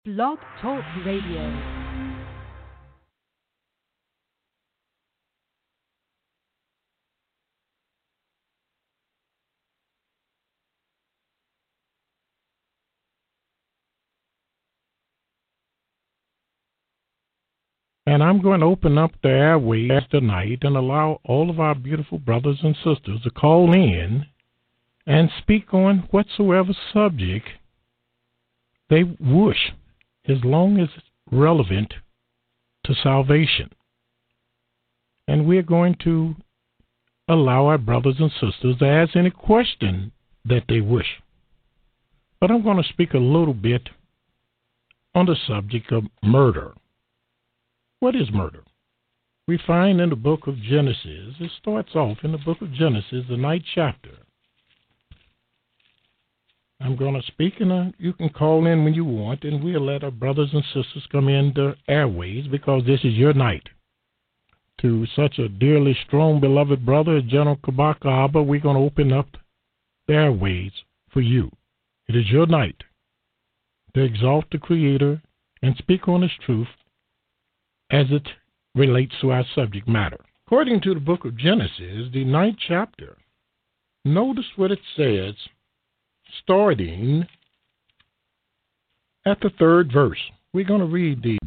Blog Talk Radio. And I'm going to open up the airways tonight and allow all of our beautiful brothers and sisters to call in and speak on whatsoever subject they wish, as long as it's relevant to salvation. And we're going to allow our brothers and sisters to ask any question that they wish. But I'm going to speak a little bit on the subject of murder. What is murder? We find in the book of Genesis, it starts off in the book of Genesis, the 9th chapter. I'm going to speak, and you can call in when you want, and we'll let our brothers and sisters come in the airways, because this is your night. To such a dearly strong, beloved brother as General Kabaka Abba, we're going to open up the airways for you. It is your night to exalt the Creator and speak on His truth as it relates to our subject matter. According to the book of Genesis, the 9th chapter, notice what it says, starting at the 3rd verse. We're going to read the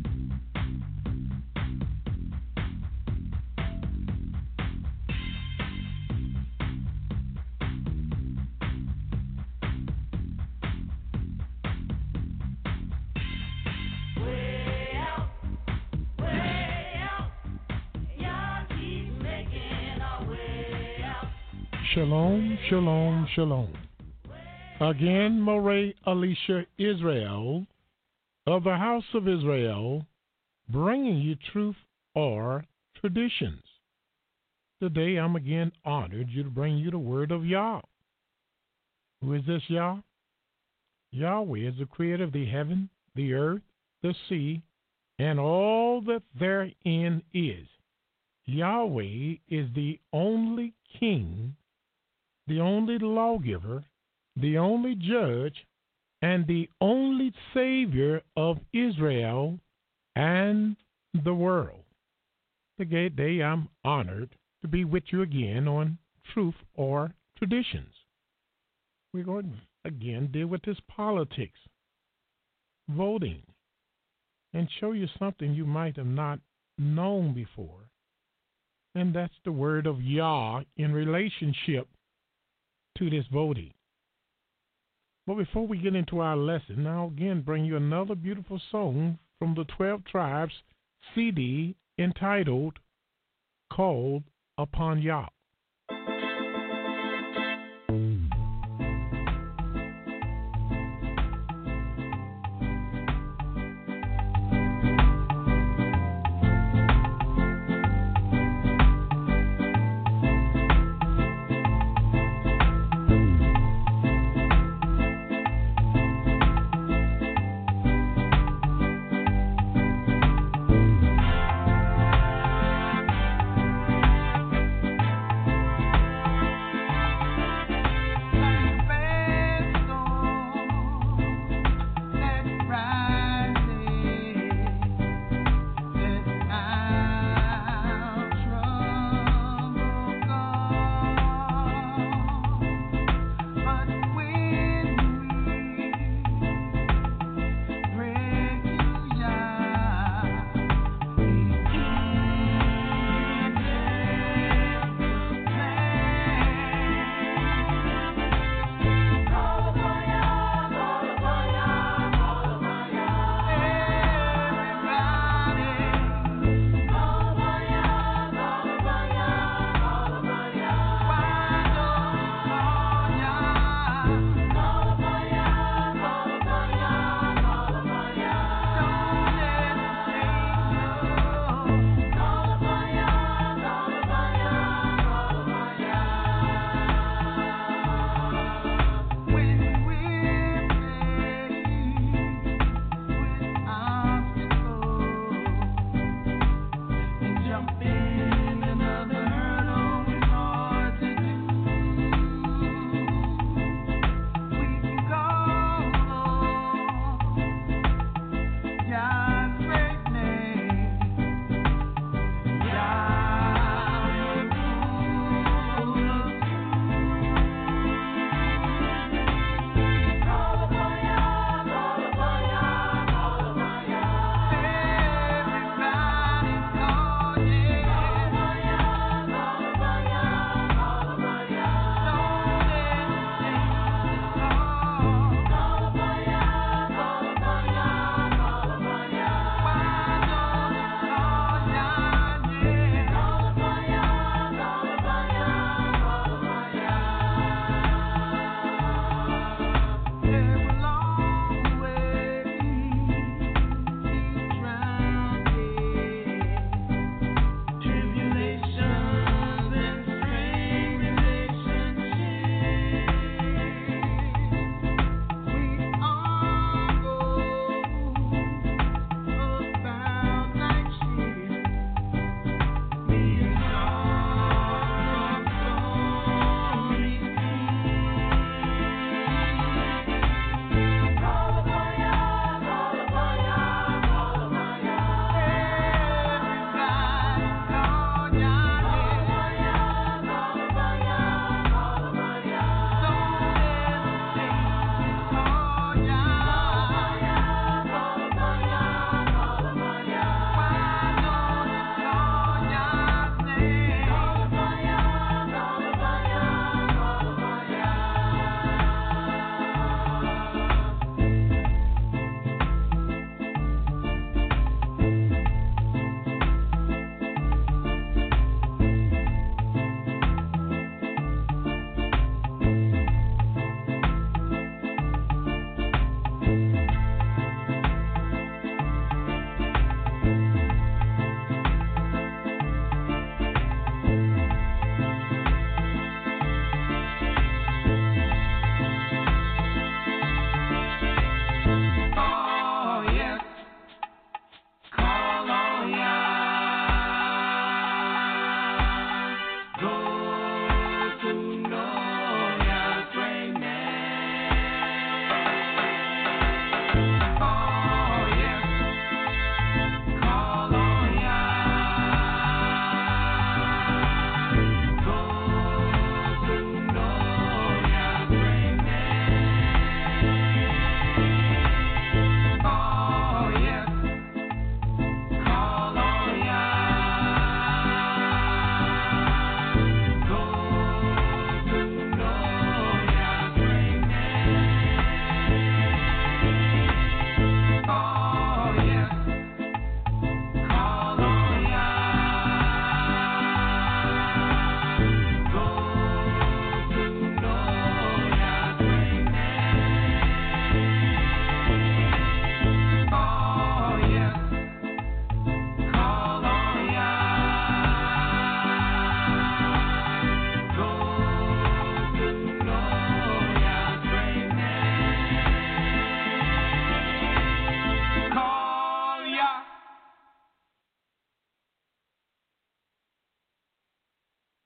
Shalom, shalom, shalom. Again, Moray Alicia Israel of the House of Israel, bringing you truth or traditions. Today, I'm again honored to bring you the word of Yah. Who is this Yah? Yahweh is the creator of the heaven, the earth, the sea, and all that therein is. Yahweh is the only king, the only lawgiver, the only judge, and the only Savior of Israel and the world. Today I'm honored to be with you again on Truth or Traditions. We're going to again deal with this politics, voting, and show you something you might have not known before, and that's the word of Yah in relationship to this voting. But before we get into our lesson, I'll again bring you another beautiful song from the 12 Tribes CD entitled Called Upon Yah.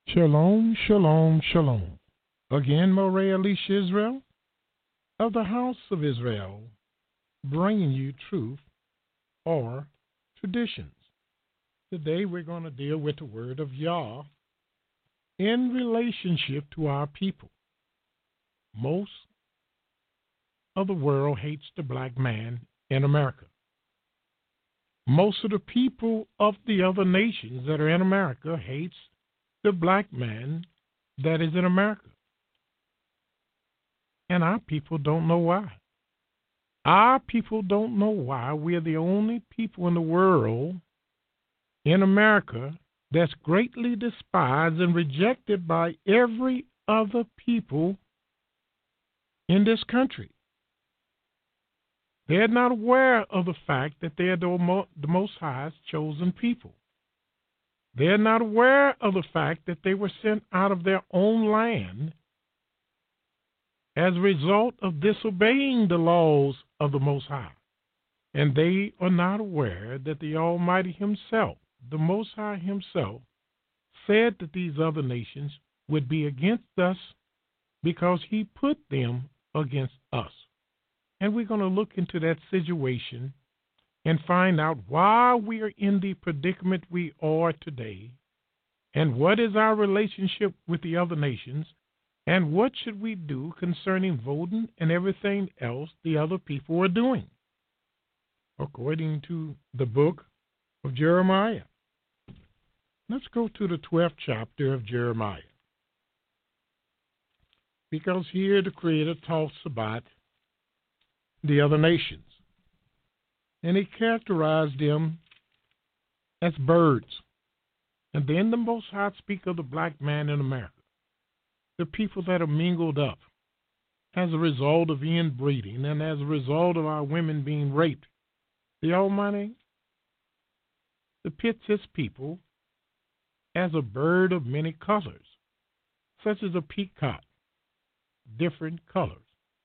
Shalom, shalom, shalom. Again, Moray Alicia Israel of the House of Israel, bringing you truth or traditions. Today we're going to deal with the word of Yah in relationship to our people. Most of the world hates the black man in America. Most of the people of the other nations that are in America hates the black man that is in America. And our people don't know why. Our people don't know why we're the only people in the world, in America, that's greatly despised and rejected by every other people in this country. They're not aware of the fact that they're the Most High's chosen people. They're not aware of the fact that they were sent out of their own land as a result of disobeying the laws of the Most High. And they are not aware that the Almighty Himself, the Most High Himself, said that these other nations would be against us because He put them against us. And we're going to look into that situation and find out why we are in the predicament we are today, and what is our relationship with the other nations, and what should we do concerning voting and everything else the other people are doing, according to the book of Jeremiah. Let's go to the 12th chapter of Jeremiah, because here the Creator talks about the other nations, and He characterized them as birds. And then the Most High speak of the black man in America, the people that are mingled up as a result of inbreeding and as a result of our women being raped. The Almighty depicts His people as a bird of many colors, such as a peacock, different colors.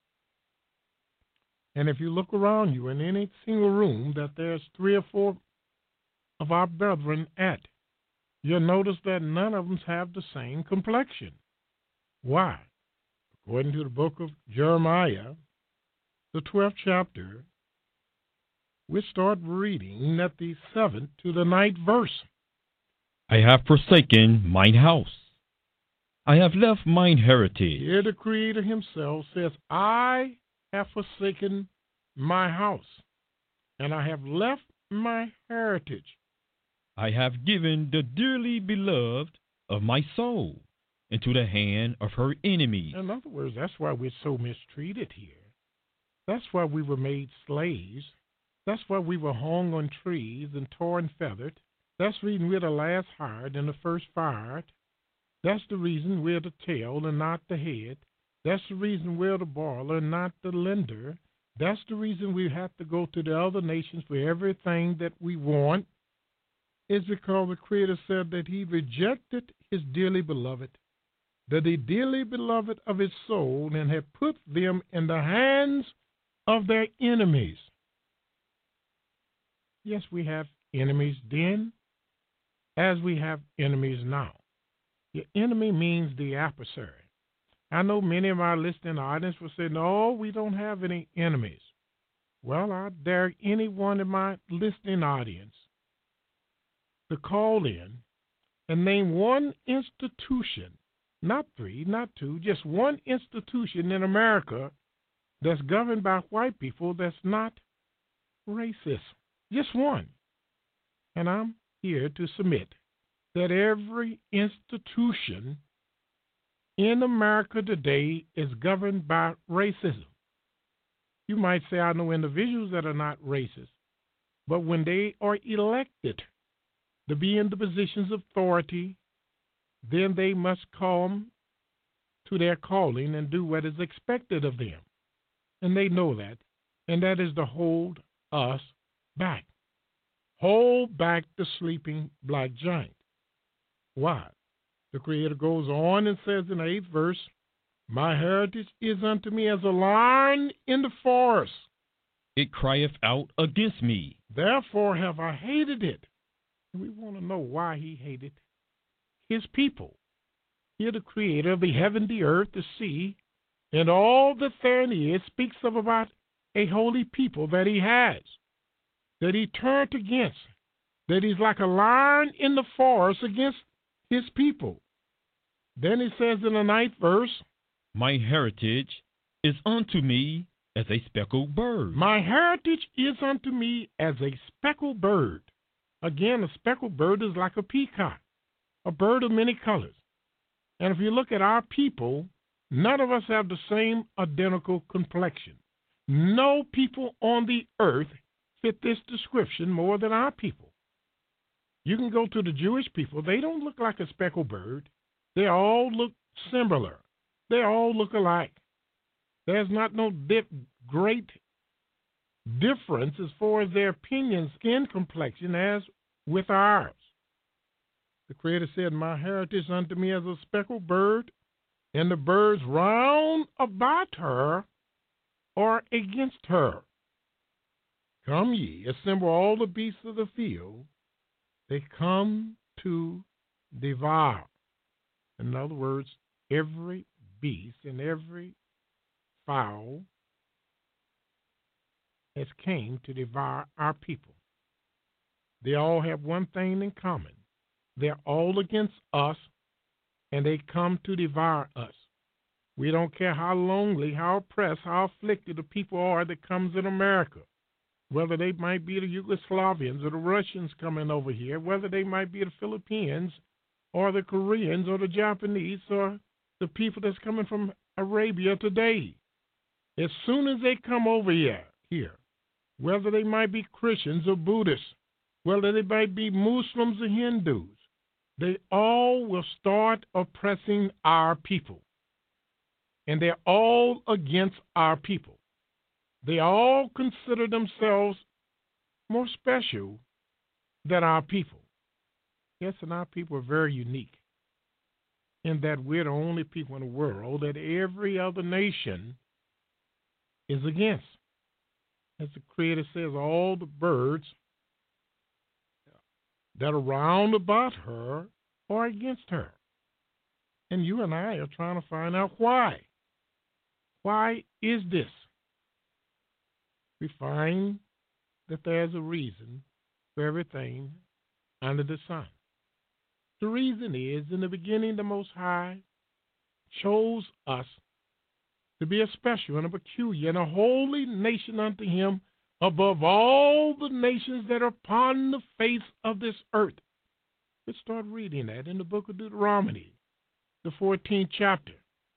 And if you look around you in any single room that there's 3 or 4 of our brethren at, you'll notice that none of them have the same complexion. Why? According to the book of Jeremiah, the 12th chapter, we start reading at the 7th to the 9th verse. I have forsaken mine house. I have left mine heritage. Here the Creator Himself says, I have forsaken my house, and I have left my heritage. I have given the dearly beloved of my soul into the hand of her enemies. In other words, that's why we're so mistreated here. That's why we were made slaves. That's why we were hung on trees and torn and feathered. That's the reason we're the last hired and the first fired. That's the reason we're the tail and not the head. That's the reason we're the borrower and not the lender. That's the reason we have to go to the other nations for everything that we want. It's because the Creator said that He rejected His dearly beloved, that the dearly beloved of His soul, and had put them in the hands of their enemies. Yes, we have enemies then, as we have enemies now. The enemy means the adversary. I know many of our listening audience will say, no, we don't have any enemies. Well, I dare anyone in my listening audience to call in and name one institution, not 3, not 2, just one institution in America that's governed by white people that's not racist. Just one. And I'm here to submit that every institution in America today is governed by racism. You might say, I know individuals that are not racist, but when they are elected to be in the positions of authority, then they must come to their calling and do what is expected of them. And they know that. And that is to hold us back. Hold back the sleeping black giant. Why? The Creator goes on and says in the 8th verse, my heritage is unto me as a lion in the forest. It crieth out against me. Therefore have I hated it. And we want to know why He hated His people. Here the creator of the heaven, the earth, the sea, and all that therein is, speaks of about a holy people that he has, that he turned against, that he's like a lion in the forest against his people. Then he says in the 9th verse, My heritage is unto me as a speckled bird. My heritage is unto me as a speckled bird. Again, a speckled bird is like a peacock, a bird of many colors. And if you look at our people, none of us have the same identical complexion. No people on the earth fit this description more than our people. You can go to the Jewish people. They don't look like a speckled bird. They all look similar. They all look alike. There's not no great difference as far as their opinion, skin complexion as with ours. The Creator said, My heritage unto me as a speckled bird, and the birds round about her or against her. Come ye, assemble all the beasts of the field, they come to devour. In other words, every beast and every fowl has came to devour our people. They all have one thing in common. They're all against us, and they come to devour us. We don't care how lonely, how oppressed, how afflicted the people are that comes in America, whether they might be the Yugoslavians or the Russians coming over here, whether they might be the Philippines or the Koreans or the Japanese or the people that's coming from Arabia today. As soon as they come over here, whether they might be Christians or Buddhists, whether they might be Muslims or Hindus, they all will start oppressing our people. And they're all against our people. They all consider themselves more special than our people. Yes, and our people are very unique in that we're the only people in the world that every other nation is against. As the Creator says, all the birds that are round about her are against her. And you and I are trying to find out why. Why is this? We find that there's a reason for everything under the sun. The reason is, in the beginning, the Most High chose us to be a special and a peculiar and a holy nation unto him above all the nations that are upon the face of this earth. Let's start reading that in the book of Deuteronomy, the 14th chapter.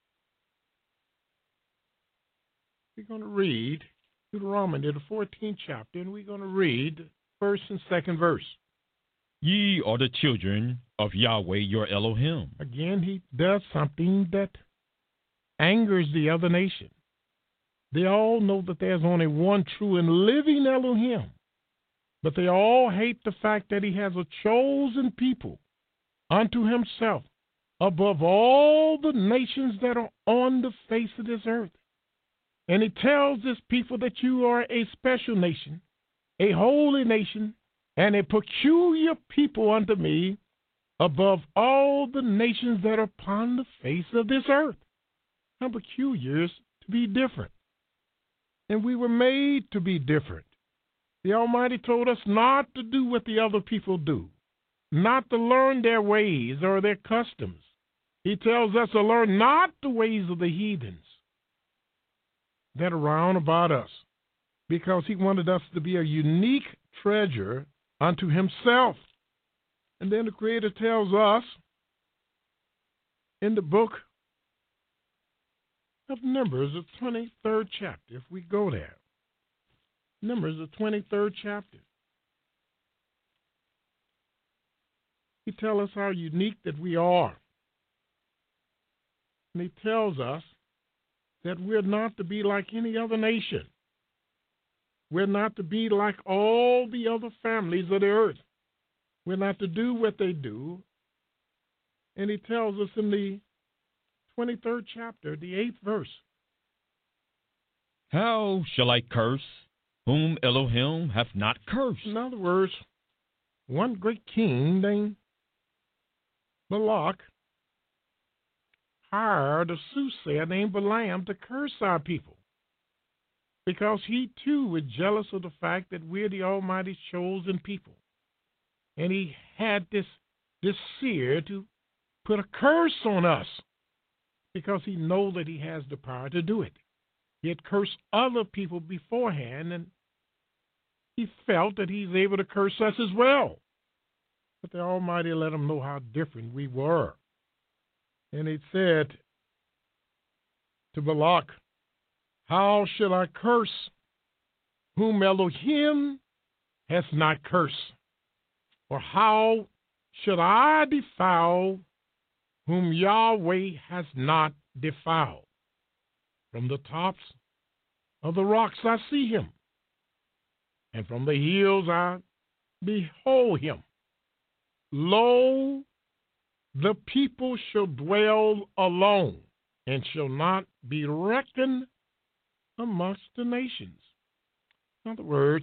We're going to read Deuteronomy, the 14th chapter, and we're going to read first and second verse. Ye are the children of Yahweh your Elohim. Again, he does something that angers the other nation. They all know that there's only one true and living Elohim, but they all hate the fact that he has a chosen people unto himself above all the nations that are on the face of this earth. And he tells this people that you are a special nation, a holy nation, and a peculiar people unto me above all the nations that are upon the face of this earth. How peculiar is to be different. And we were made to be different. The Almighty told us not to do what the other people do, not to learn their ways or their customs. He tells us to learn not the ways of the heathens that are round about us, because he wanted us to be a unique treasure unto himself. And then the Creator tells us in the book of Numbers, the 23rd chapter, if we go there. Numbers, the 23rd chapter. He tells us how unique that we are. And he tells us that we're not to be like any other nation. We're not to be like all the other families of the earth. We're not to do what they do. And he tells us in the 23rd chapter, the 8th verse. How shall I curse whom Elohim hath not cursed? In other words, one great king named Balak hired a soothsayer named Balaam to curse our people, because he too was jealous of the fact that we're the Almighty's chosen people. And he had this seer to put a curse on us, because he knows that he has the power to do it. He had cursed other people beforehand, and he felt that he's able to curse us as well. But the Almighty let him know how different we were. And he said to Balak, how shall I curse whom Elohim has not cursed? Or how should I defile whom Yahweh has not defiled? From the tops of the rocks I see him, and from the hills I behold him. Lo, the people shall dwell alone, and shall not be reckoned amongst the nations. In other words,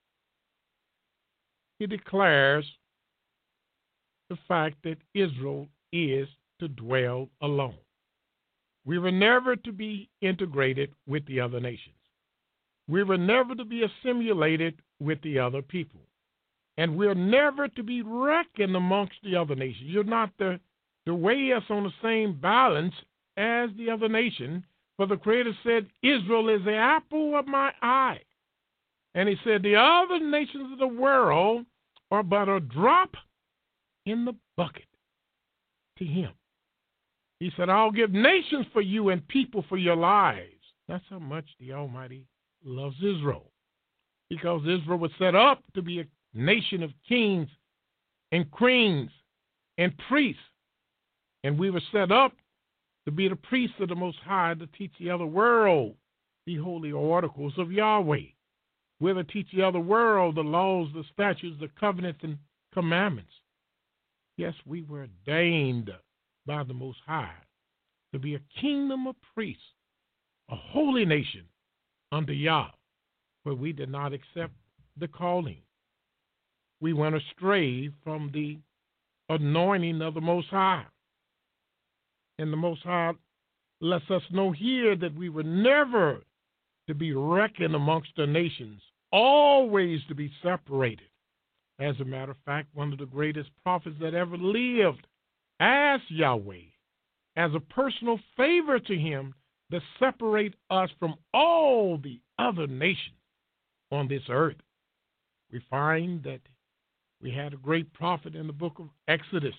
he declares the fact that Israel is to dwell alone. We were never to be integrated with the other nations. We were never to be assimilated with the other people. And we're never to be reckoned amongst the other nations. You're not to weigh us on the same balance as the other nation. For the Creator said, Israel is the apple of my eye. And he said, the other nations of the world are but a drop in the bucket to him. He said, I'll give nations for you and people for your lives. That's how much the Almighty loves Israel. Because Israel was set up to be a nation of kings and queens and priests. And we were set up to be the priests of the Most High, to teach the other world the holy oracles of Yahweh. We're to teach the other world the laws, the statutes, the covenants, and commandments. Yes, we were ordained by the Most High to be a kingdom of priests, a holy nation under Yah, but we did not accept the calling. We went astray from the anointing of the Most High. And the Most High lets us know here that we were never to be reckoned amongst the nations, always to be separated. As a matter of fact, one of the greatest prophets that ever lived asked Yahweh, as a personal favor to him, to separate us from all the other nations on this earth. We find that we had a great prophet in the book of Exodus,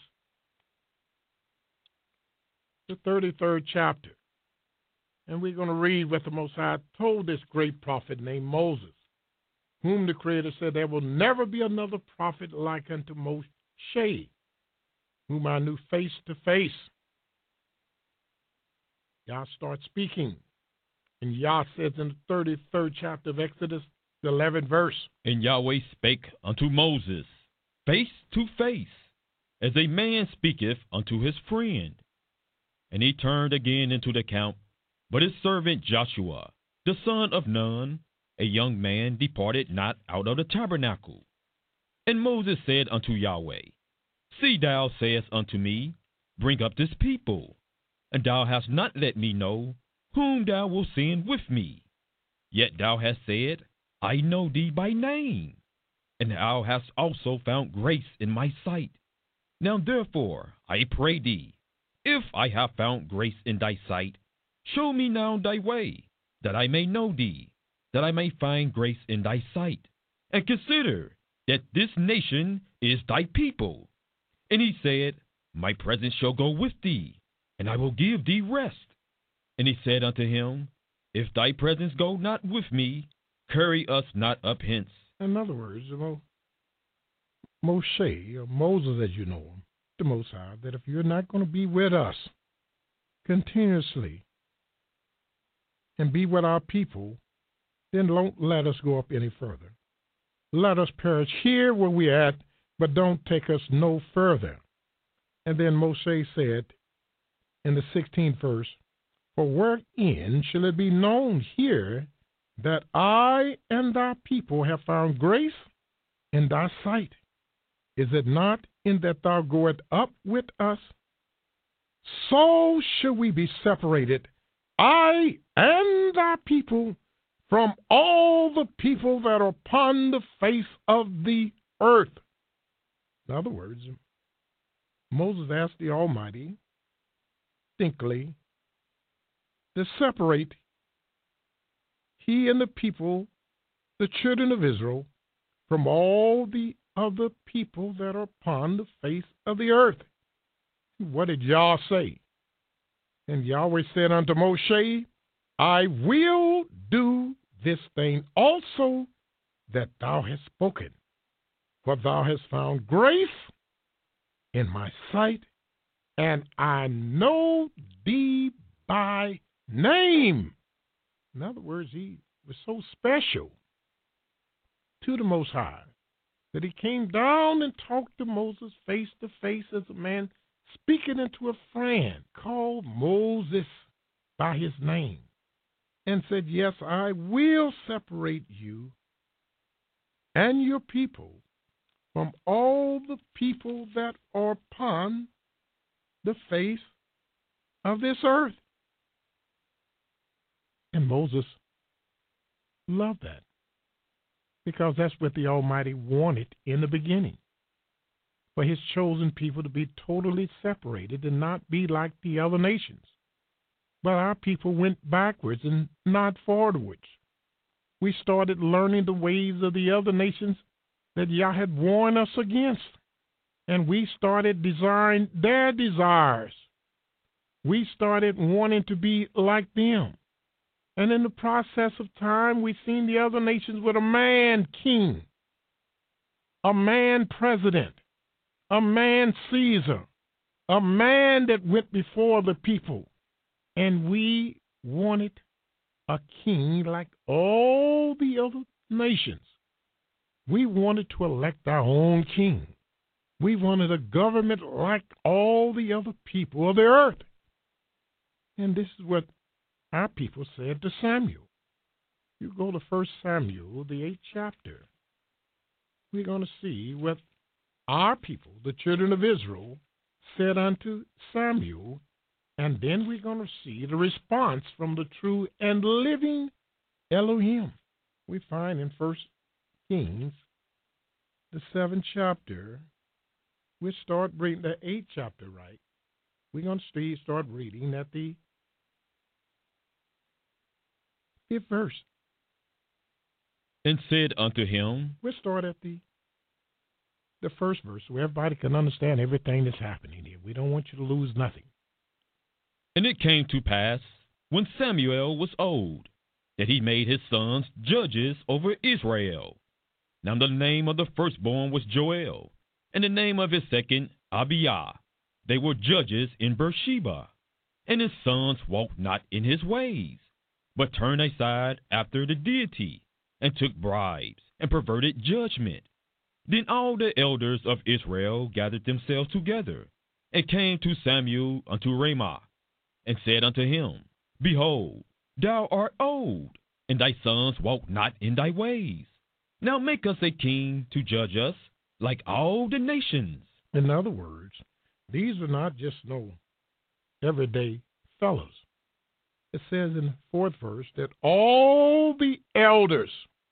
the 33rd chapter. And we're going to read what the Most High told this great prophet named Moses, whom the Creator said, there will never be another prophet like unto Moshe, whom I knew face to face. Yah starts speaking. And Yah says in the 33rd chapter of Exodus, the 11th verse, And Yahweh spake unto Moses face to face, as a man speaketh unto his friend. And he turned again into the camp, but his servant Joshua, the son of Nun, a young man, departed not out of the tabernacle. And Moses said unto Yahweh, See, thou sayest unto me, Bring up this people, and thou hast not let me know whom thou wilt send with me. Yet thou hast said, I know thee by name, and thou hast also found grace in my sight. Now therefore, I pray thee, if I have found grace in thy sight, show me now thy way, that I may know thee, that I may find grace in thy sight. And consider that this nation is thy people. And he said, My presence shall go with thee, and I will give thee rest. And he said unto him, If thy presence go not with me, carry us not up hence. In other words, Moshe, or Moses as you know him, the Most High, that if you're not going to be with us continuously and be with our people, then don't let us go up any further. Let us perish here where we're at, but don't take us no further. And then Moshe said in the 16th verse, For wherein shall it be known here that I and thy people have found grace in thy sight? Is it not in that thou goest up with us? so shall we be separated, I and thy people, from all the people that are upon the face of the earth. In other words, Moses asked the Almighty distinctly to separate he and the people, the children of Israel, from all the other people that are upon the face of the earth. What did Yah say? And Yahweh said unto Moshe, I will do this thing also that thou hast spoken, for thou hast found grace in my sight, and I know thee by name. In other words, he was so special to the Most High that he came down and talked to Moses face to face as a man speaking into a friend, called Moses by his name, and said, yes, I will separate you and your people from all the people that are upon the face of this earth. And Moses loved that, because that's what the Almighty wanted in the beginning, for his chosen people to be totally separated and not be like the other nations. But our people went backwards and not forwards. We started learning the ways of the other nations that Yah had warned us against, and we started desiring their desires. We started wanting to be like them. And in the process of time, we've seen the other nations with a man king, a man president, a man Caesar, a man that went before the people. And we wanted a king like all the other nations. We wanted to elect our own king. We wanted a government like all the other people of the earth. And this is what our people said to Samuel. You go to 1 Samuel, the 8th chapter. We're going to see what our people, the children of Israel, said unto Samuel, and then we're going to see the response from the true and living Elohim. We find in 1 Kings, the 7th chapter, we'll start reading the 8th chapter, right? We're going to start reading at the 5th verse. And said unto him, we'll start at the first verse so everybody can understand everything that's happening here. We don't want you to lose nothing. And it came to pass, when Samuel was old, that he made his sons judges over Israel. Now the name of the firstborn was Joel, and the name of his second Abiah. They were judges in Beersheba. And his sons walked not in his ways, but turned aside after the deity, and took bribes, and perverted judgment. Then all the elders of Israel gathered themselves together, and came to Samuel unto Ramah, and said unto him, Behold, thou art old, and thy sons walk not in thy ways. Now make us a king to judge us, like all the nations. In other words, these are not just no everyday fellows. It says in the 4th verse that all the elders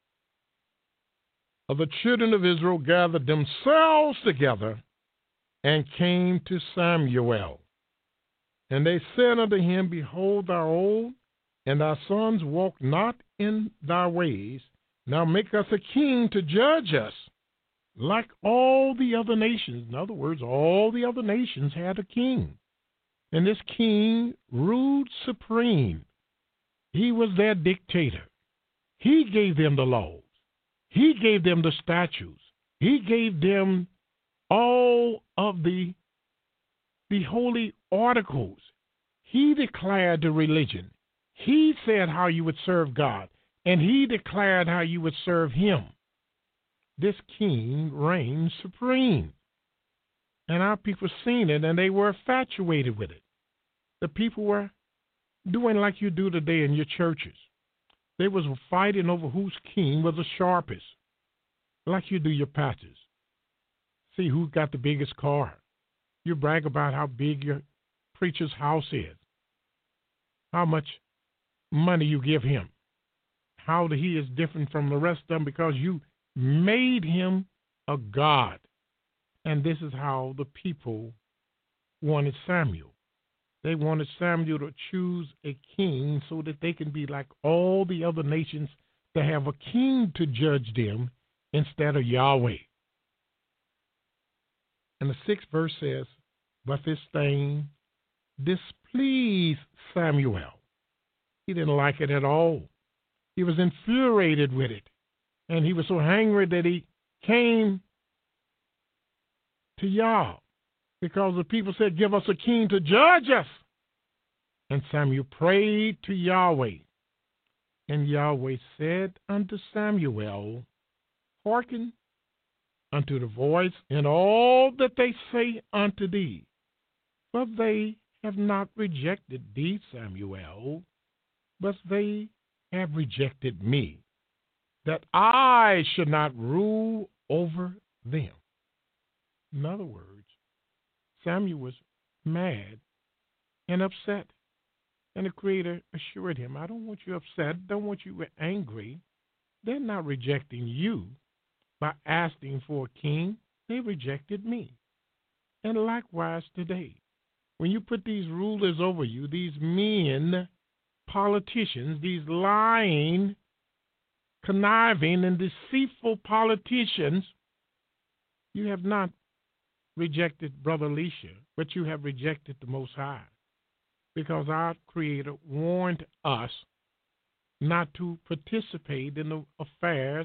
of the children of Israel gathered themselves together and came to Samuel. And they said unto him, Behold, thou art old, and thy sons walk not in thy ways. Now make us a king to judge us, like all the other nations. In other words, all the other nations had a king. And this king ruled supreme. He was their dictator. He gave them the laws. He gave them the statutes. He gave them all of the holy articles. He declared the religion. He said how you would serve God, and he declared how you would serve him. This king reigned supreme. And our people seen it, and they were infatuated with it. The people were doing like you do today in your churches. They was fighting over whose king was the sharpest, like you do your pastors. See who got the biggest car. You brag about how big your preacher's house is, how much money you give him, how he is different from the rest of them because you made him a god. And this is how the people wanted Samuel. They wanted Samuel to choose a king so that they can be like all the other nations, to have a king to judge them instead of Yahweh. And the 6th verse says, but this thing displeased Samuel. He didn't like it at all. He was infuriated with it. And he was so angry that he came to Yah, because the people said, give us a king to judge us. And Samuel prayed to Yahweh. And Yahweh said unto Samuel, hearken unto the voice in all that they say unto thee. For they have not rejected thee, Samuel, but they have rejected me, that I should not rule over them. In other words, Samuel was mad and upset. And the Creator assured him, I don't want you upset, don't want you angry. They're not rejecting you by asking for a king. They rejected me. And likewise today, when you put these rulers over you, these men, politicians, these lying, conniving, and deceitful politicians, you have not rejected Brother Elisha, but you have rejected the Most High. Because our Creator warned us not to participate in the affairs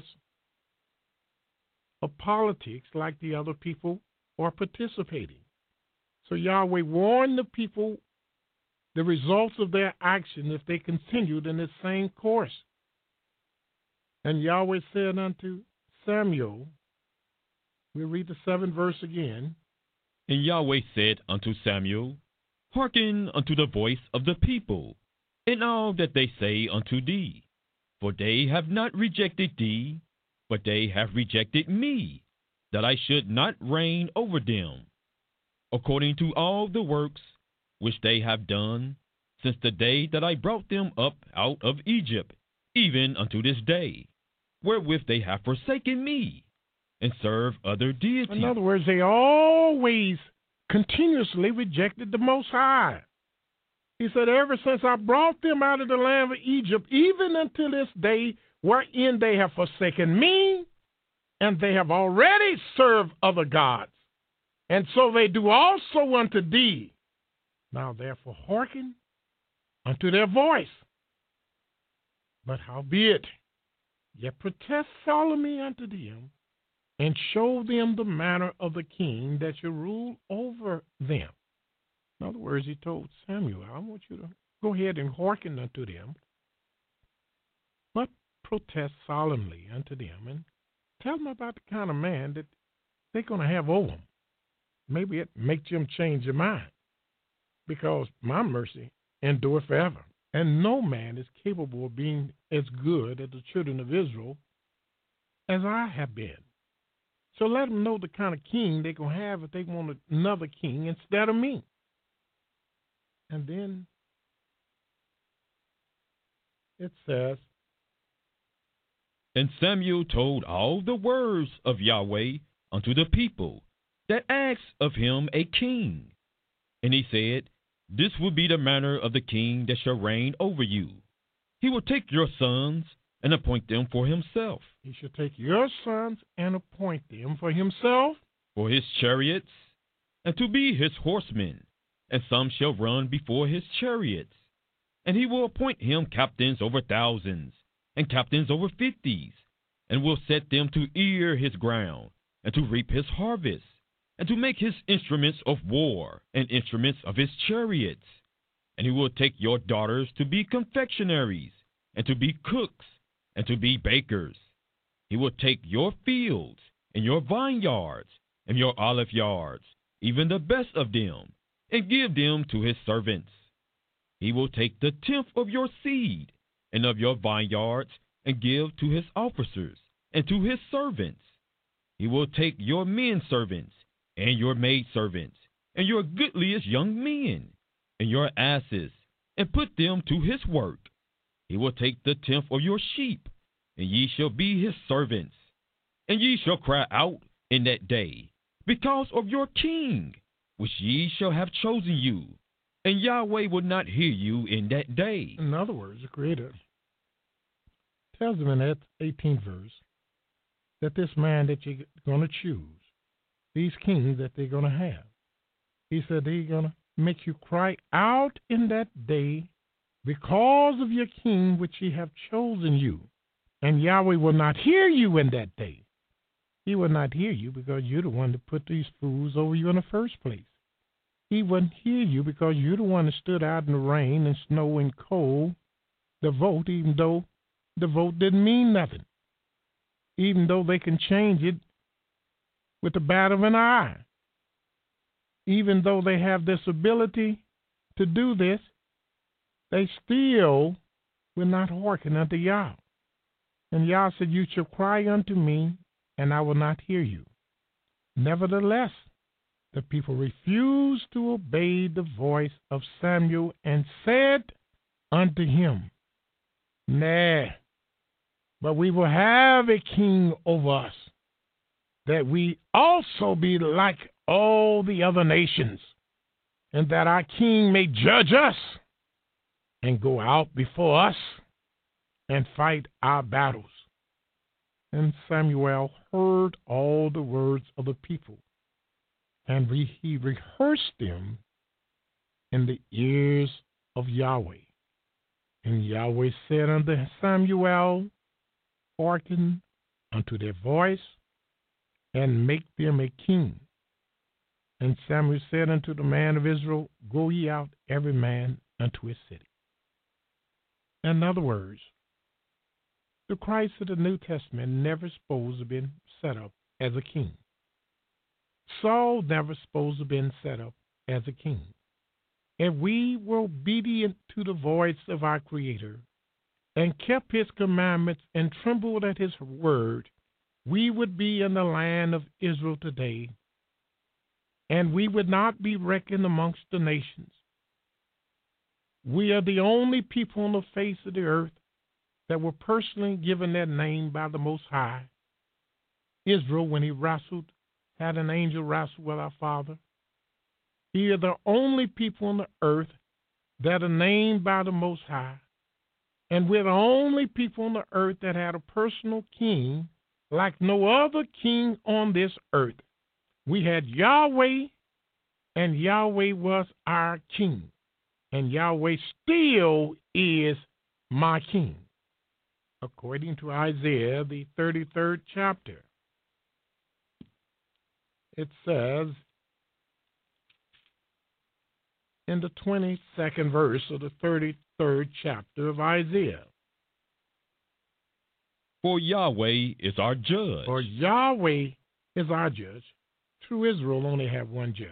of politics like the other people are participating. So Yahweh warned the people the results of their action if they continued in the same course. And Yahweh said unto Samuel, we'll read the 7th verse again. And Yahweh said unto Samuel, hearken unto the voice of the people, in all that they say unto thee. For they have not rejected thee, but they have rejected me, that I should not reign over them, according to all the works which they have done, since the day that I brought them up out of Egypt, even unto this day, wherewith they have forsaken me, and serve other deities. In other words, they always continuously rejected the Most High. He said, ever since I brought them out of the land of Egypt, even until this day, wherein they have forsaken me, and they have already served other gods, and so they do also unto thee. Now therefore hearken unto their voice. But howbeit, yet protest solemnly unto them, and show them the manner of the king that shall rule over them. In other words, he told Samuel, I want you to go ahead and hearken unto them, but protest solemnly unto them, and tell them about the kind of man that they're going to have over them. Maybe it makes them change their mind, because my mercy endure forever, and no man is capable of being as good as the children of Israel as I have been. So let them know the kind of king they're going to have if they want another king instead of me. And then it says, and Samuel told all the words of Yahweh unto the people that asked of him a king. And he said, this will be the manner of the king that shall reign over you. He will take your sons and appoint them for himself. He shall take your sons and appoint them for himself. For his chariots, and to be his horsemen, and some shall run before his chariots. And he will appoint him captains over thousands, and captains over 50s, and will set them to ear his ground, and to reap his harvest, and to make his instruments of war, and instruments of his chariots. And he will take your daughters to be confectionaries, and to be cooks, and to be bakers. He will take your fields, and your vineyards, and your olive yards, even the best of them, and give them to his servants. He will take the tenth of your seed, and of your vineyards, and give to his officers, and to his servants. He will take your men servants, and your maid servants, and your goodliest young men, and your asses, and put them to his work. He will take the tenth of your sheep, and ye shall be his servants. And ye shall cry out in that day, because of your king, which ye shall have chosen you, and Yahweh will not hear you in that day. In other words, the Creator tells them in that 18th verse that this man that you're going to choose, these kings that they're going to have, he said they're going to make you cry out in that day because of your king which ye have chosen you. And Yahweh will not hear you in that day. He will not hear you because you're the one that put these fools over you in the first place. He wouldn't hear you because you're the one that stood out in the rain and snow and cold to vote, even though the vote didn't mean nothing. Even though they can change it with the bat of an eye. Even though they have this ability to do this, they still will not hearken unto Yah. And Yah said, you shall cry unto me, and I will not hear you. Nevertheless, the people refused to obey the voice of Samuel and said unto him, Nay, but we will have a king over us, that we also be like all the other nations, and that our king may judge us and go out before us and fight our battles. And Samuel heard all the words of the people, and he rehearsed them in the ears of Yahweh. And Yahweh said unto Samuel, hearken unto their voice, and make them a king. And Samuel said unto the man of Israel, go ye out every man unto his city. In other words, the Christ of the New Testament never supposed to have been set up as a king. Saul never supposed to have been set up as a king. If we were obedient to the voice of our Creator and kept his commandments and trembled at his word, we would be in the land of Israel today, and we would not be reckoned amongst the nations. We are the only people on the face of the earth that were personally given that name by the Most High. Israel, when he had an angel wrestle with our Father. We are the only people on the earth that are named by the Most High. And we're the only people on the earth that had a personal king like no other king on this earth. We had Yahweh, and Yahweh was our king. And Yahweh still is my king, according to Isaiah, the 33rd chapter. It says in the 22nd verse of the 33rd chapter of Isaiah, For Yahweh is our judge. For Yahweh is our judge. True Israel only have one judge.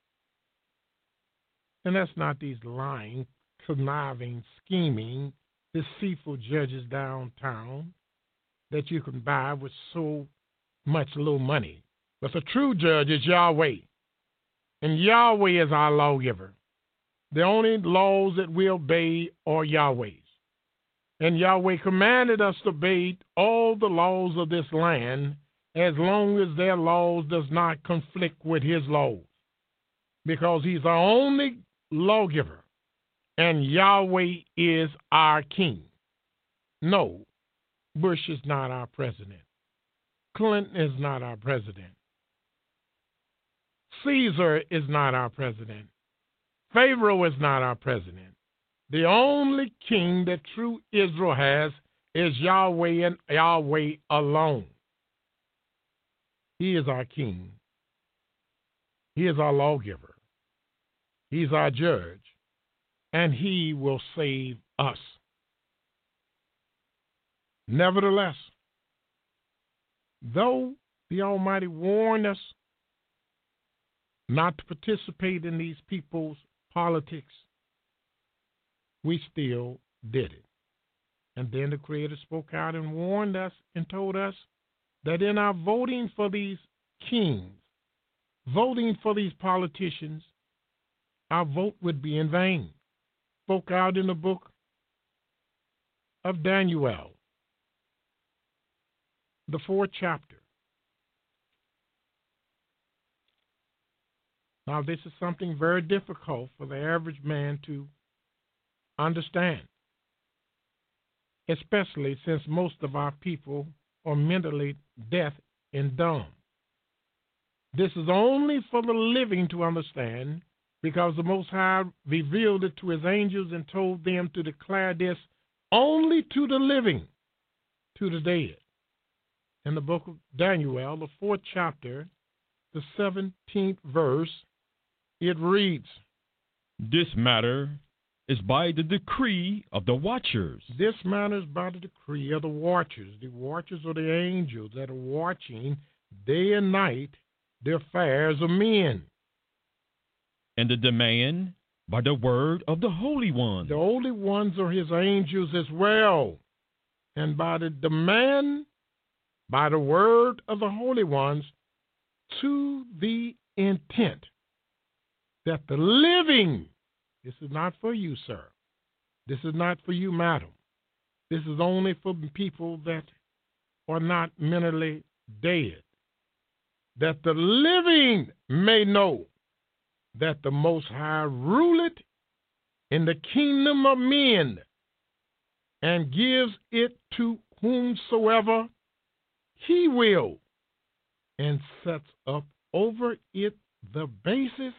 And that's not these lying, conniving, scheming, deceitful judges downtown that you can buy with so much little money. But the true judge is Yahweh. And Yahweh is our lawgiver. The only laws that we obey are Yahweh's. And Yahweh commanded us to obey all the laws of this land as long as their laws does not conflict with his laws. Because he's our only lawgiver. And Yahweh is our king. No, Bush is not our president. Clinton is not our president. Caesar is not our president. Pharaoh is not our president. The only king that true Israel has is Yahweh and Yahweh alone. He is our king. He is our lawgiver. He's our judge. And he will save us. Nevertheless, though the Almighty warned us not to participate in these people's politics, we still did it. And then the Creator spoke out and warned us and told us that in our voting for these kings, voting for these politicians, our vote would be in vain. Spoke out in the book of Daniel, the 4th chapter. Now, this is something very difficult for the average man to understand, especially since most of our people are mentally deaf and dumb. This is only for the living to understand, because the Most High revealed it to his angels and told them to declare this only to the living, to the dead. In the book of Daniel, the 4th chapter, the 17th verse, it reads, This matter is by the decree of the watchers. This matter is by the decree of the watchers. The watchers are the angels that are watching day and night the affairs of men. And the demand by the word of the Holy One. The Holy Ones are his angels as well. And by the demand, by the word of the Holy Ones, to the intent that the living, this is not for you, sir. This is not for you, madam. This is only for people that are not mentally dead. That the living may know that the Most High ruleth in the kingdom of men and gives it to whomsoever he will, and sets up over it the basis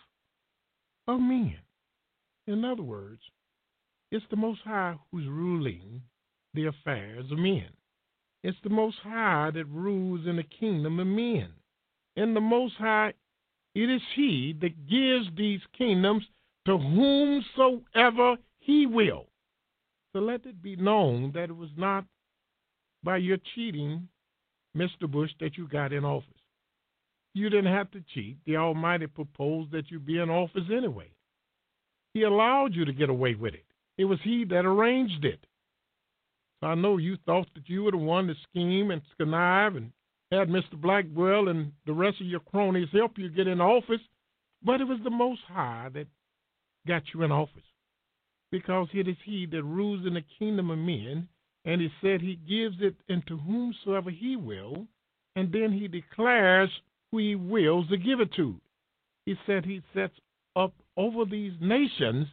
of men. In other words, it's the Most High who's ruling the affairs of men. It's the Most High that rules in the kingdom of men. And the Most High, it is he that gives these kingdoms to whomsoever he will. So let it be known that it was not by your cheating, Mr. Bush, that you got in office. You didn't have to cheat. The Almighty proposed that you be in office anyway. He allowed you to get away with it. It was he that arranged it. So I know you thought that you were the one to scheme and connive and had Mr. Blackwell and the rest of your cronies help you get in office, but it was the Most High that got you in office, because it is he that rules in the kingdom of men, and he said he gives it into whomsoever he will, and then he declares who he wills to give it to. He said he sets up over these nations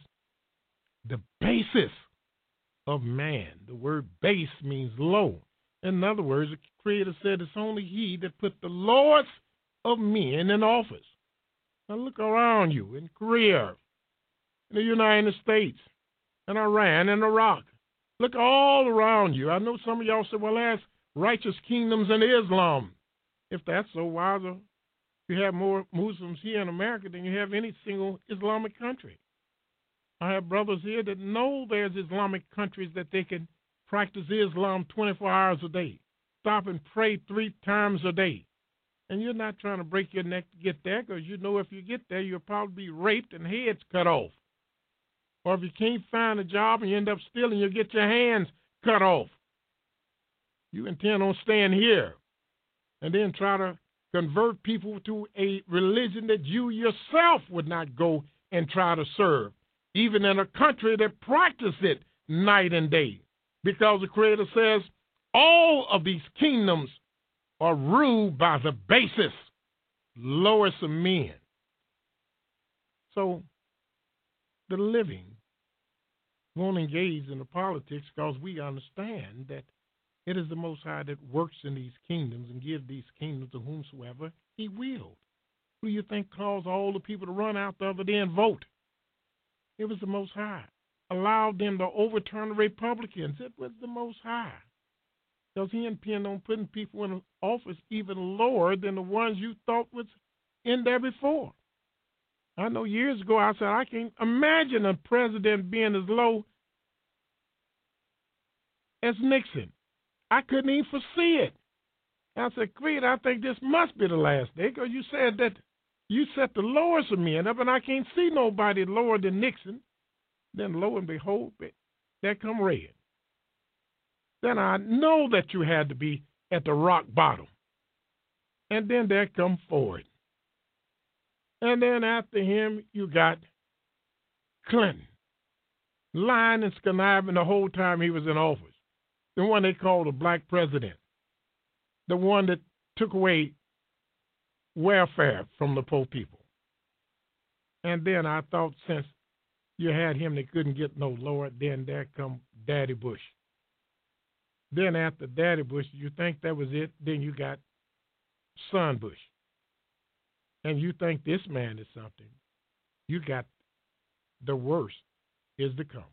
the basis of man. The word base means low. In other words, the Creator said it's only he that put the lords of men in office. Now look around you in Korea, in the United States, in Iran, and Iraq. Look all around you. I know some of y'all say, well, that's righteous kingdoms in Islam. If that's so, why do you have more Muslims here in America than you have any single Islamic country? I have brothers here that know there's Islamic countries that they can practice Islam 24 hours a day, stop and pray 3 times a day. And you're not trying to break your neck to get there, because you know if you get there, you'll probably be raped and heads cut off. Or if you can't find a job and you end up stealing, you'll get your hands cut off. You intend on staying here and then try to convert people to a religion that you yourself would not go and try to serve, even in a country that practices it night and day. Because the Creator says all of these kingdoms are ruled by the basis, lowest of men. So the living won't engage in the politics, because we understand that it is the Most High that works in these kingdoms and gives these kingdoms to whomsoever he will. Who do you think caused all the people to run out the other day and vote? It was the Most High. Allowed them to overturn the Republicans. It was the Most High. Because he intended on putting people in office even lower than the ones you thought was in there before. I know years ago I said, I can't imagine a president being as low as Nixon. I couldn't even foresee it. I said, Creed, I think this must be the last day, because you said that you set the lowest of men up, and I can't see nobody lower than Nixon. Then lo and behold, there come Reagan. Then I know that you had to be at the rock bottom. And then there come Ford. And then after him, you got Clinton, lying and conniving the whole time he was in office. The one they called the black president. The one that took away welfare from the poor people. And then I thought since you had him that couldn't get no lower, then there come Daddy Bush. Then after Daddy Bush, you think that was it, then you got Son Bush. And you think this man is something. You got the worst is to come.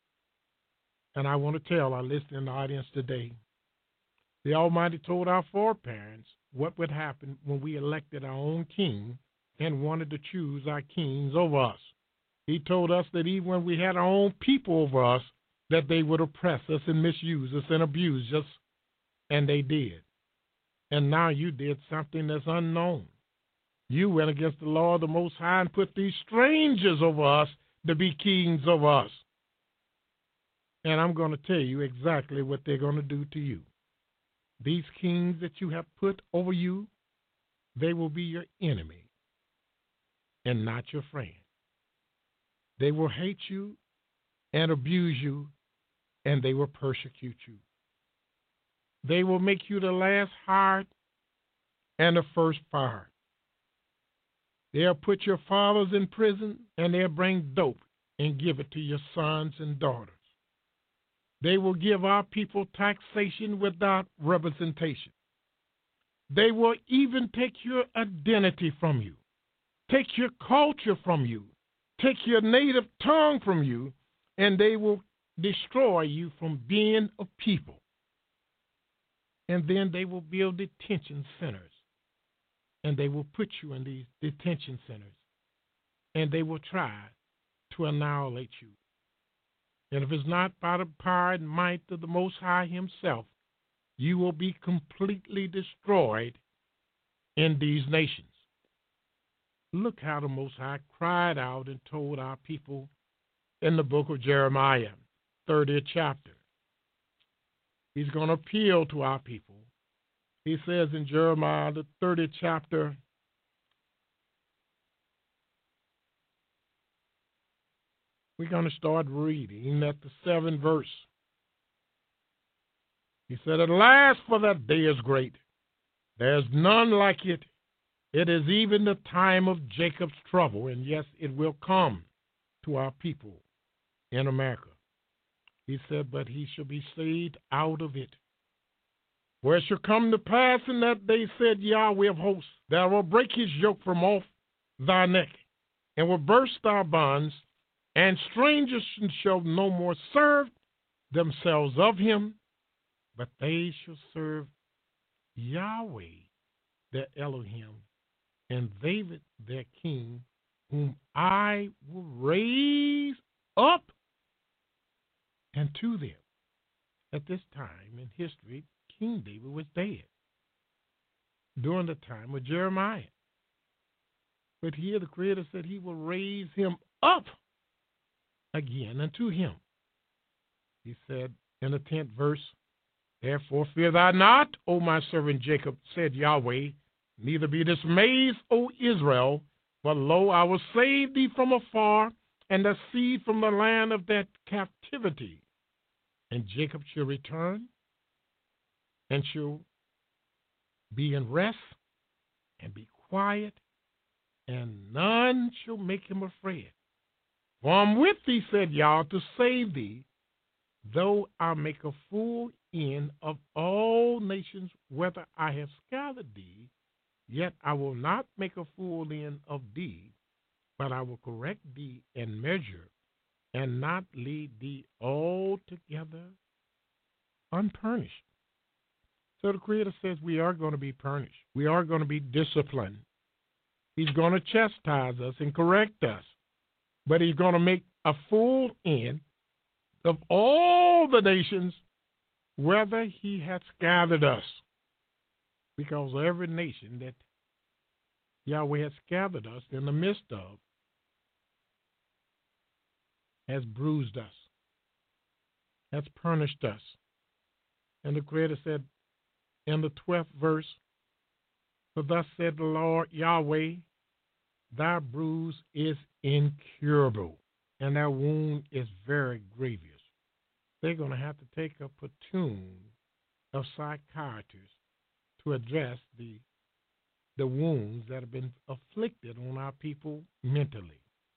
And I want to tell our listening audience today, the Almighty told our foreparents what would happen when we elected our own king and wanted to choose our kings over us. He told us that even when we had our own people over us, that they would oppress us and misuse us and abuse us, and they did. And now you did something that's unknown. You went against the law of the Most High and put these strangers over us to be kings over us. And I'm going to tell you exactly what they're going to do to you. These kings that you have put over you, they will be your enemy and not your friend. They will hate you and abuse you, and they will persecute you. They will make you the last hired and the first fired. They'll put your fathers in prison, and they'll bring dope and give it to your sons and daughters. They will give our people taxation without representation. They will even take your identity from you, take your culture from you, take your native tongue from you, and they will destroy you from being a people. And then they will build detention centers, and they will put you in these detention centers, and they will try to annihilate you. And if it's not by the power and might of the Most High himself, you will be completely destroyed in these nations. Look how the Most High cried out and told our people in the book of Jeremiah, 30th chapter. He's going to appeal to our people. He says in Jeremiah, the 30th chapter, we're going to start reading at the 7th verse. He said, "Alas, for that day is great. There's none like it. It is even the time of Jacob's trouble, and yes, it will come to our people in America." He said, "But he shall be saved out of it. Where it shall come to pass in that day, said Yahweh of hosts, that I will break his yoke from off thy neck, and will burst thy bonds, and strangers shall no more serve themselves of him, but they shall serve Yahweh their Elohim, and David their king, whom I will raise up." And to them, at this time in history, King David was dead during the time of Jeremiah. But here the Creator said he will raise him up again unto him. He said in the 10th verse, "Therefore fear thou not, O my servant Jacob, said Yahweh, neither be dismayed, O Israel, for lo, I will save thee from afar, and the seed from the land of that captivity. And Jacob shall return, and shall be in rest, and be quiet, and none shall make him afraid. For I'm with thee, said Yah, to save thee, though I make a full end of all nations, whether I have scattered thee, yet I will not make a full end of thee, but I will correct thee in measure, and not lead thee altogether unpunished." So the Creator says we are going to be punished. We are going to be disciplined. He's going to chastise us and correct us, but he's going to make a full end of all the nations, whether he has scattered us. Because every nation that Yahweh has scattered us in the midst of has bruised us, has punished us. And the Creator said in the 12th verse, "For thus said the Lord Yahweh, thy bruise is incurable." and their wound is very grievous. They're going to have to take a platoon of psychiatrists to address the wounds that have been afflicted on our people mentally.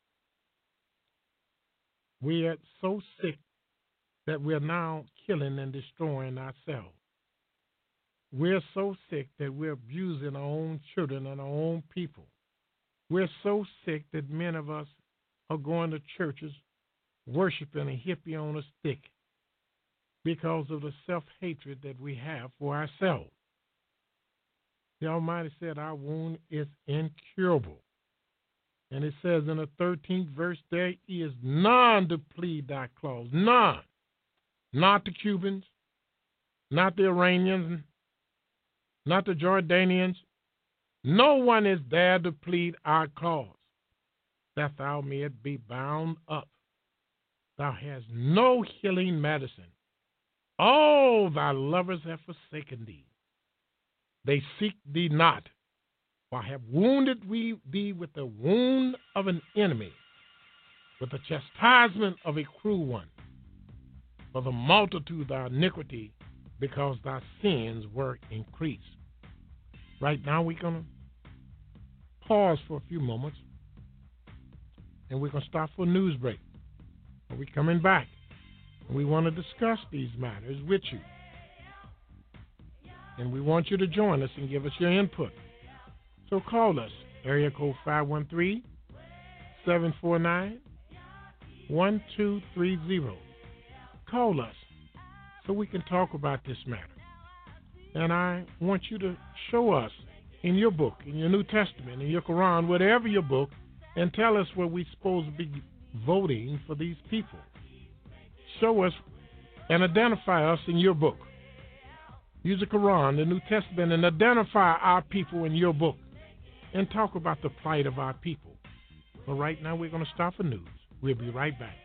We are so sick that we're now killing and destroying ourselves. We're so sick that we're abusing our own children and our own people. We're so sick that many of us are going to churches worshiping a hippie on a stick because of the self-hatred that we have for ourselves. The Almighty said our wound is incurable. And it says in the 13th verse, there is none to plead thy cause. None. Not the Cubans, not the Iranians, not the Jordanians. No one is there to plead our cause, that thou mayest be bound up. Thou hast no healing medicine. All thy lovers have forsaken thee. They seek thee not, for I have wounded thee with the wound of an enemy, with the chastisement of a cruel one, for the multitude of thy iniquity, because thy sins were increased. Right now we're going to pause for a few moments, and we're going to stop for a news break. We're coming back, and we want to discuss these matters with you. And we want you to join us and give us your input. So call us, area code 513-749-1230. Call us so we can talk about this matter. And I want you to show us in your book, in your New Testament, in your Quran, whatever your book, and tell us where we're supposed to be voting for these people. Show us and identify us in your book. Use the Quran, the New Testament, and identify our people in your book and talk about the plight of our people. But right now we're going to stop for news. We'll be right back.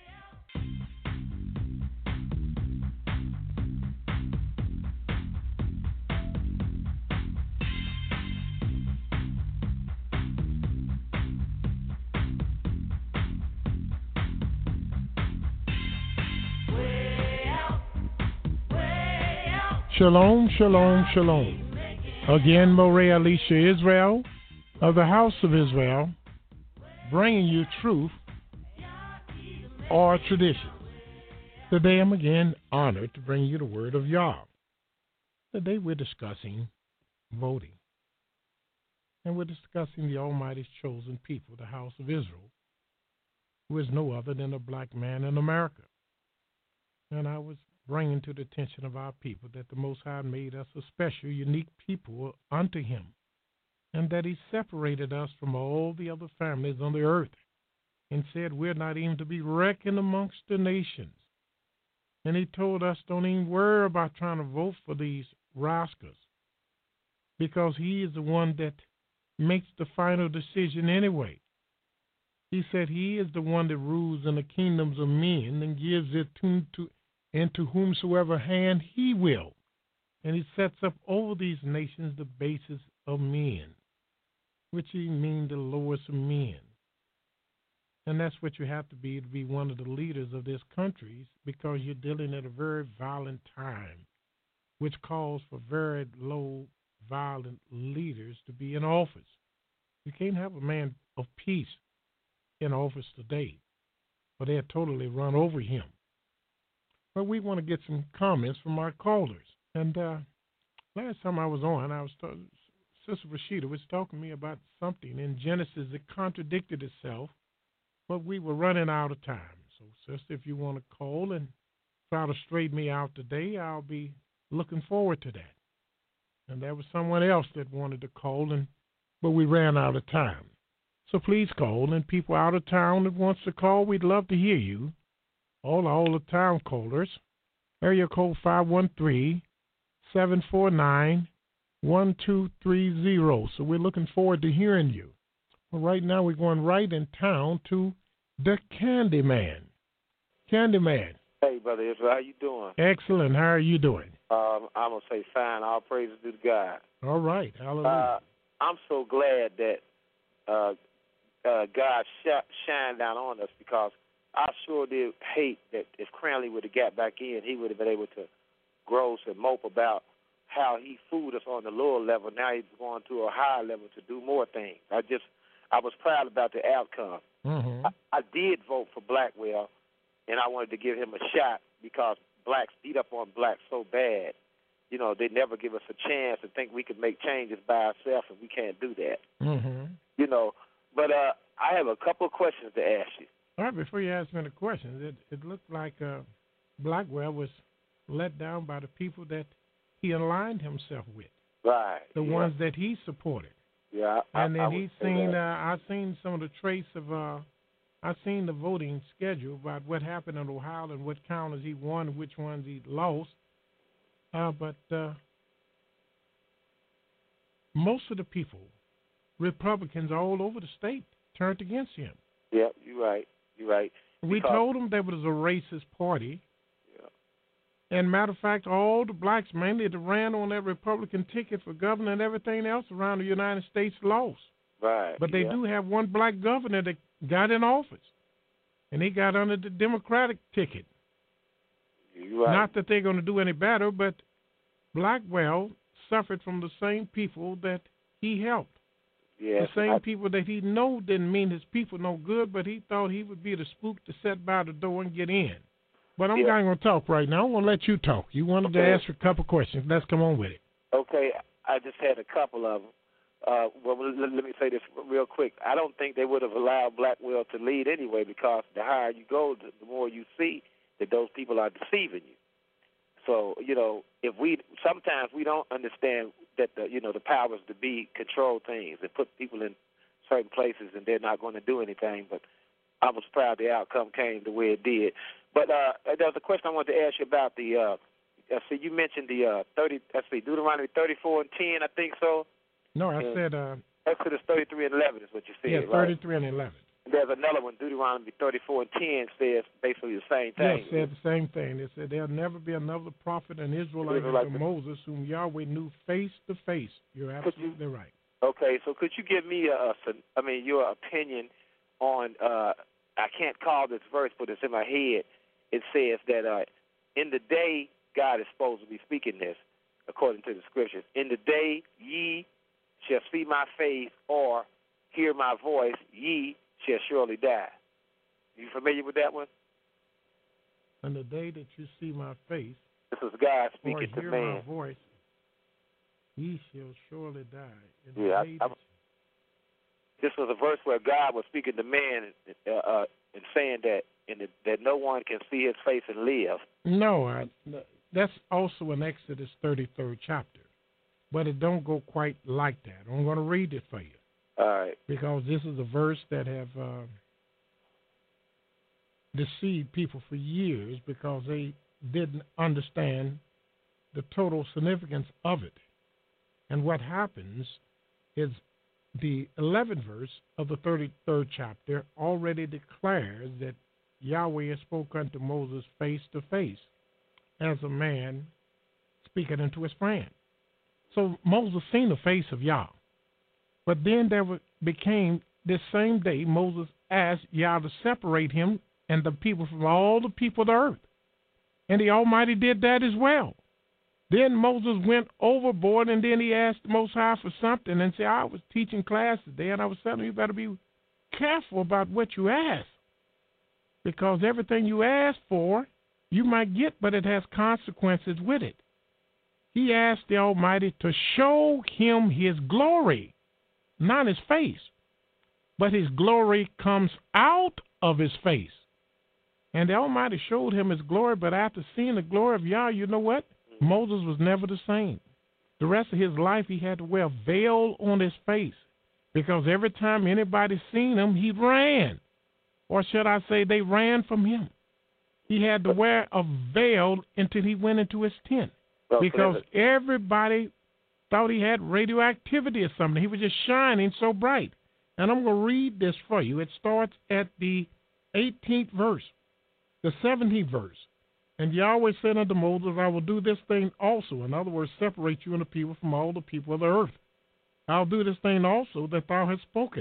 Shalom, shalom, shalom. Again, Moreh Alicia Israel of the House of Israel, bringing you truth or tradition. Today I'm again honored to bring you the word of Yah. Today we're discussing voting. And we're discussing the Almighty's chosen people, the House of Israel, who is no other than a black man in America. And I was bringing to the attention of our people that the Most High made us a special, unique people unto him, and that he separated us from all the other families on the earth and said we're not even to be reckoned amongst the nations. And he told us don't even worry about trying to vote for these rascals, because he is the one that makes the final decision anyway. He said he is the one that rules in the kingdoms of men and gives it into whomsoever hand he will. And he sets up over these nations the basis of men, which he means the lowest of men. And that's what you have to be one of the leaders of this country, because you're dealing at a very violent time, which calls for very low, violent leaders to be in office. You can't have a man of peace in office today, or they'll totally run over him. But we want to get some comments from our callers. And last time I was on, Sister Rashida was talking to me about something in Genesis that contradicted itself, but we were running out of time. So, sister, if you want to call and try to straighten me out today, I'll be looking forward to that. And there was someone else that wanted to call, but we ran out of time. So please call, and people out of town that wants to call, we'd love to hear you. All the town callers, area code 513-749-1230. So we're looking forward to hearing you. Well, right now we're going right in town to the Candyman. Candyman. Hey, Brother Israel, how you doing? Excellent. How are you doing? I'm going to say fine. All praises to God. All right. Hallelujah. I'm so glad that God shined down on us, because I sure did hate that if Cranley would have got back in, he would have been able to gross and mope about how he fooled us on the lower level. Now he's going to a higher level to do more things. I was proud about the outcome. Mm-hmm. I did vote for Blackwell, and I wanted to give him a shot because blacks beat up on blacks so bad. You know, they never give us a chance to think we could make changes by ourselves, and we can't do that. Mm-hmm. You know, but I have a couple of questions to ask you. All right, before you ask me the questions, it looked like Blackwell was let down by the people that he aligned himself with, Right. the ones that he supported. Yeah. And then I I seen some of the trace of, I seen the voting schedule about what happened in Ohio and what counties he won and which ones he lost. But most of the people, Republicans all over the state, turned against him. Yeah, you're right. You're right. We told them that was a racist party. Yeah. And matter of fact, all the blacks mainly that ran on that Republican ticket for governor and everything else around the United States lost. Right. But they do have one black governor that got in office, and he got under the Democratic ticket. You're right. Not that they're going to do any better, but Blackwell suffered from the same people that he helped. Yes, the same people that he know didn't mean his people no good, but he thought he would be the spook to sit by the door and get in. But I'm not going to talk right now. I'm going to let you talk. You wanted to ask a couple questions. Let's come on with it. Okay, I just had a couple of them. Well, let me say this real quick. I don't think they would have allowed Blackwell to lead anyway, because the higher you go, the more you see that those people are deceiving you. So, you know, sometimes we don't understand that the powers to be control things and put people in certain places and they're not going to do anything. But I was proud the outcome came the way it did. But there was a question I wanted to ask you about the. You mentioned the Deuteronomy 34 and 10, I think so. No, I said Exodus 33 and 11 is what you said. Yeah, 33 and 11. There's another one, Deuteronomy 34 and 10 says basically the same thing. Yes, said the same thing. It said there'll never be another prophet in Israelite like Moses, whom Yahweh knew face to face. You're absolutely right. Okay, so could you give me your opinion on? I can't call this verse, but it's in my head. It says that in the day God is supposed to be speaking this, according to the scriptures. In the day ye shall see my face or hear my voice, ye shall surely die. You familiar with that one? On the day that you see my face, this is God speaking or hear to man. My voice, ye shall surely die. This was a verse where God was speaking to man and saying that that no one can see his face and live. No, that's also in Exodus 33rd chapter, but it don't go quite like that. I'm going to read it for you. All right. Because this is a verse that have deceived people for years because they didn't understand the total significance of it. And what happens is the 11th verse of the 33rd chapter already declares that Yahweh spoke unto Moses face to face as a man speaking unto his friend. So Moses seen the face of Yah. But then became this same day, Moses asked Yah to separate him and the people from all the people of the earth. And the Almighty did that as well. Then Moses went overboard, and then he asked the Most High for something and said, I was teaching class today, and I was telling you better be careful about what you ask. Because everything you ask for, you might get, but it has consequences with it. He asked the Almighty to show him his glory. Not his face, but his glory comes out of his face. And the Almighty showed him his glory, but after seeing the glory of Yah, you know what? Moses was never the same. The rest of his life, he had to wear a veil on his face, because every time anybody seen him, he ran. Or should I say, they ran from him. He had to wear a veil until he went into his tent, because everybody thought he had radioactivity or something. He was just shining so bright. And I'm going to read this for you. It starts at the 18th verse, the 17th verse. And Yahweh said unto Moses, I will do this thing also. In other words, separate you and the people from all the people of the earth. I'll do this thing also that thou hast spoken.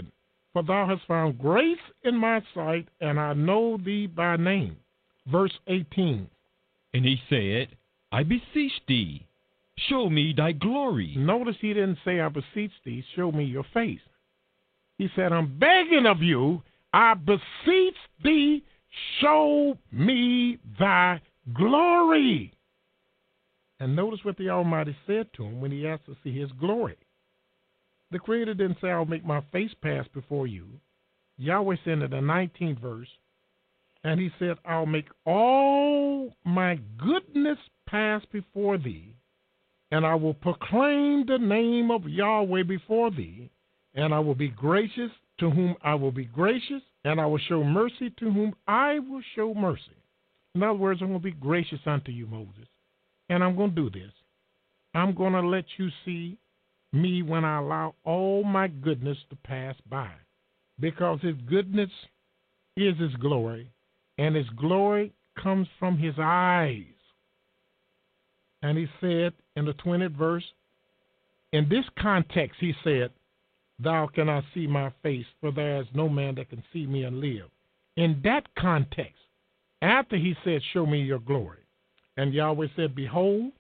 for thou hast found grace in my sight, and I know thee by name. Verse 18. And he said, I beseech thee, show me thy glory. Notice he didn't say, I beseech thee, show me your face. He said, I'm begging of you, I beseech thee, show me thy glory. And notice what the Almighty said to him when he asked to see his glory. The Creator didn't say, I'll make my face pass before you. Yahweh said in the 19th verse, and he said, I'll make all my goodness pass before thee, and I will proclaim the name of Yahweh before thee, and I will be gracious to whom I will be gracious, and I will show mercy to whom I will show mercy. In other words, I'm going to be gracious unto you, Moses, and I'm going to do this. I'm going to let you see me when I allow all my goodness to pass by, because his goodness is his glory, and his glory comes from his eyes. And he said in the 20th verse, in this context, he said, thou cannot see my face, for there is no man that can see me and live. In that context, after he said, show me your glory, and Yahweh said, behold,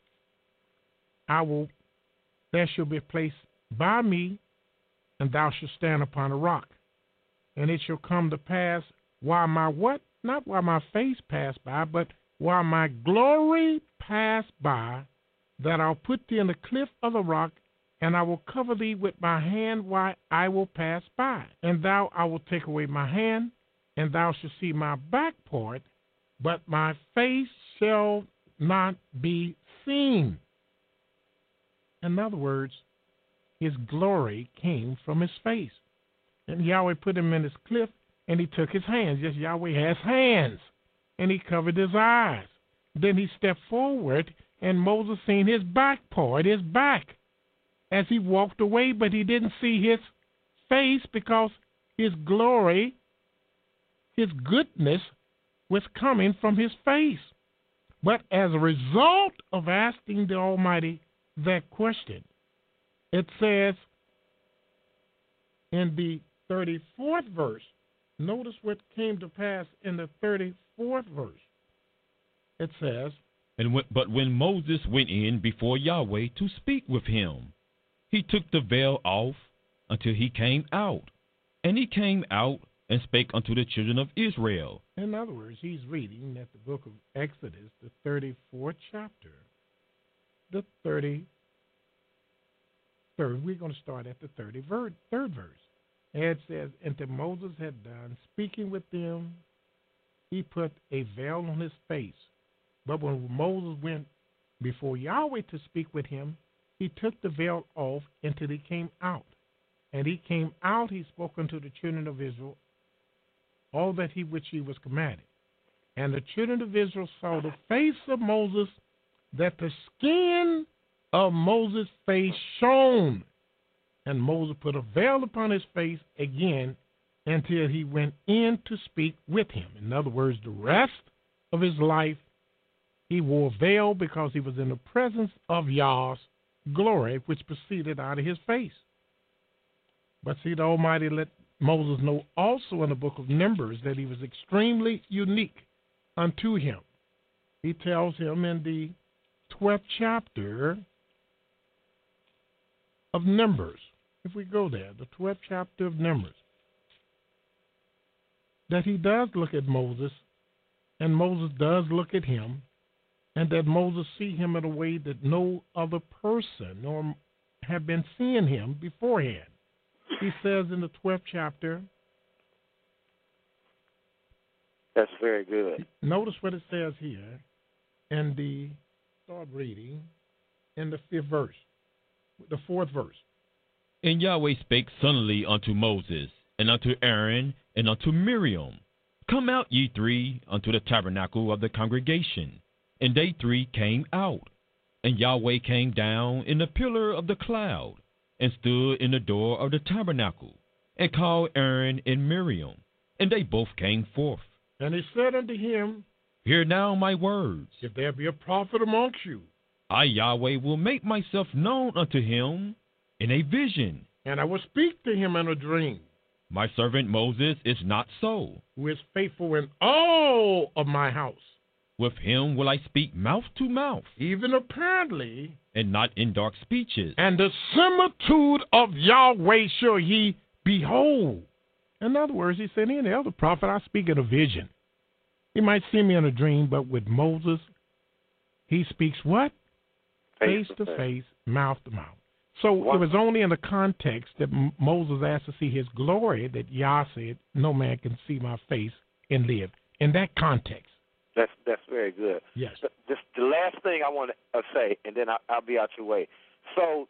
there shall be a place by me, and thou shalt stand upon a rock. And it shall come to pass while my what? Not while my face pass by, but while my glory pass by, that I'll put thee in the cliff of the rock, and I will cover thee with my hand while I will pass by. And I will take away my hand, and thou shalt see my back part, but my face shall not be seen. In other words, his glory came from his face. And Yahweh put him in his cliff, and he took his hands. Yes, Yahweh has hands. And he covered his eyes. Then he stepped forward, and Moses seen his back part, his back, as he walked away, but he didn't see his face because his glory, his goodness, was coming from his face. But as a result of asking the Almighty that question, it says in the 34th verse, notice what came to pass in the 34th verse. It says, But when Moses went in before Yahweh to speak with him, he took the veil off until he came out. And he came out and spake unto the children of Israel. In other words, he's reading at the book of Exodus, the 34th chapter, the 33rd. We're going to start at the 33rd verse. And it says, until Moses had done speaking with them, he put a veil on his face. But when Moses went before Yahweh to speak with him, he took the veil off until he came out. And he came out, he spoke unto the children of Israel all that which he was commanded. And the children of Israel saw the face of Moses, that the skin of Moses' face shone. And Moses put a veil upon his face again until he went in to speak with him. In other words, the rest of his life, he wore a veil because he was in the presence of Yah's glory, which proceeded out of his face. But see, the Almighty let Moses know also in the book of Numbers that he was extremely unique unto him. He tells him in the 12th chapter of Numbers, if we go there, the 12th chapter of Numbers, that he does look at Moses, and Moses does look at him, and that Moses see him in a way that no other person or have been seeing him beforehand. He says in the 12th chapter. That's very good. Notice what it says here in the, start reading, in the 5th verse, the 4th verse. And Yahweh spake suddenly unto Moses, and unto Aaron, and unto Miriam, Come out, ye three, unto the tabernacle of the congregation. And they three came out. And Yahweh came down in the pillar of the cloud, and stood in the door of the tabernacle, and called Aaron and Miriam, and they both came forth. And he said unto him, Hear now my words. If there be a prophet amongst you, I, Yahweh, will make myself known unto him in a vision. And I will speak to him in a dream. My servant Moses is not so. who is faithful in all of my house, With him will I speak mouth to mouth, even apparently, and not in dark speeches. and the similitude of Yahweh shall he behold. In other words, he said, any other prophet, I speak in a vision. He might see me in a dream, but with Moses, he speaks what? Face to face, mouth to mouth. So it was only in the context that Moses asked to see his glory that Yah said, no man can see my face and live. In that context. That's very good. Yes. Just the last thing I want to say, and then I'll be out your way. So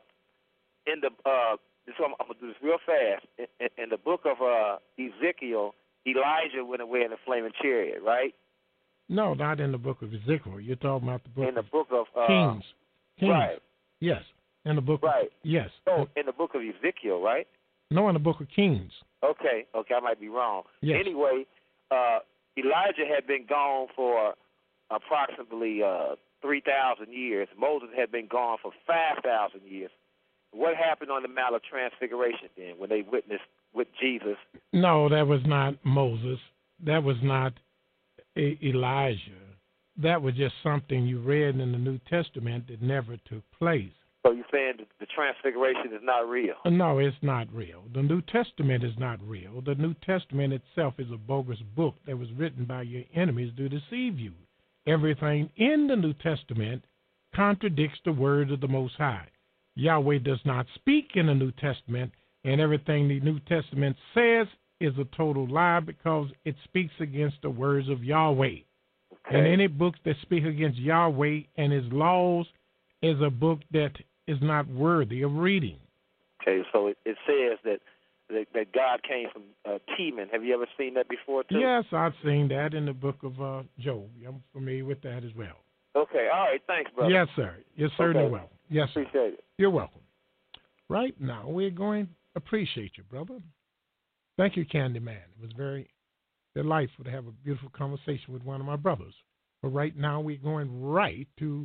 in the so I'm gonna do this real fast. In the book of Ezekiel, Elijah went away in a flaming chariot, right? No, not in the book of Ezekiel. You're talking about the book in the book of Kings. Right. Yes. In the book right. of, yes. So in the book of Ezekiel, right? No, in the book of Kings. Okay, I might be wrong. Yes. Anyway, Elijah had been gone for approximately 3,000 years. Moses had been gone for 5,000 years. What happened on the Mount of Transfiguration then when they witnessed with Jesus? No, that was not Moses. That was not Elijah. That was just something you read in the New Testament that never took place. So you're saying the Transfiguration is not real? No, it's not real. The New Testament is not real. The New Testament itself is a bogus book that was written by your enemies to deceive you. Everything in the New Testament contradicts the word of the Most High. Yahweh does not speak in the New Testament, and everything the New Testament says is a total lie because it speaks against the words of Yahweh. Okay. And any book that speaks against Yahweh and his laws is a book that is not worthy of reading. Okay, so it says that God came from Teman. Have you ever seen that before, too? Yes, I've seen that in the book of Job. I'm familiar with that as well. Okay, all right, thanks, brother. Yes, sir. You're certainly welcome. Yes, sir. Appreciate it. You're welcome. Right now, we're going to appreciate you, brother. Thank you, Candy Man. It was very delightful to have a beautiful conversation with one of my brothers. But right now, we're going right to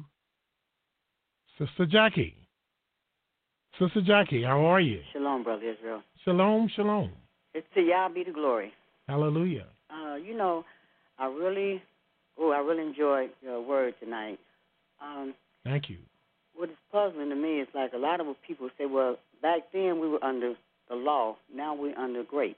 Sister Jackie. Sister Jackie, how are you? Shalom, Brother Israel. Shalom, shalom. It's to Yah be the glory. Hallelujah. I really enjoyed your word tonight. Thank you. What is puzzling to me is like a lot of people say, well, back then we were under the law, now we're under grace.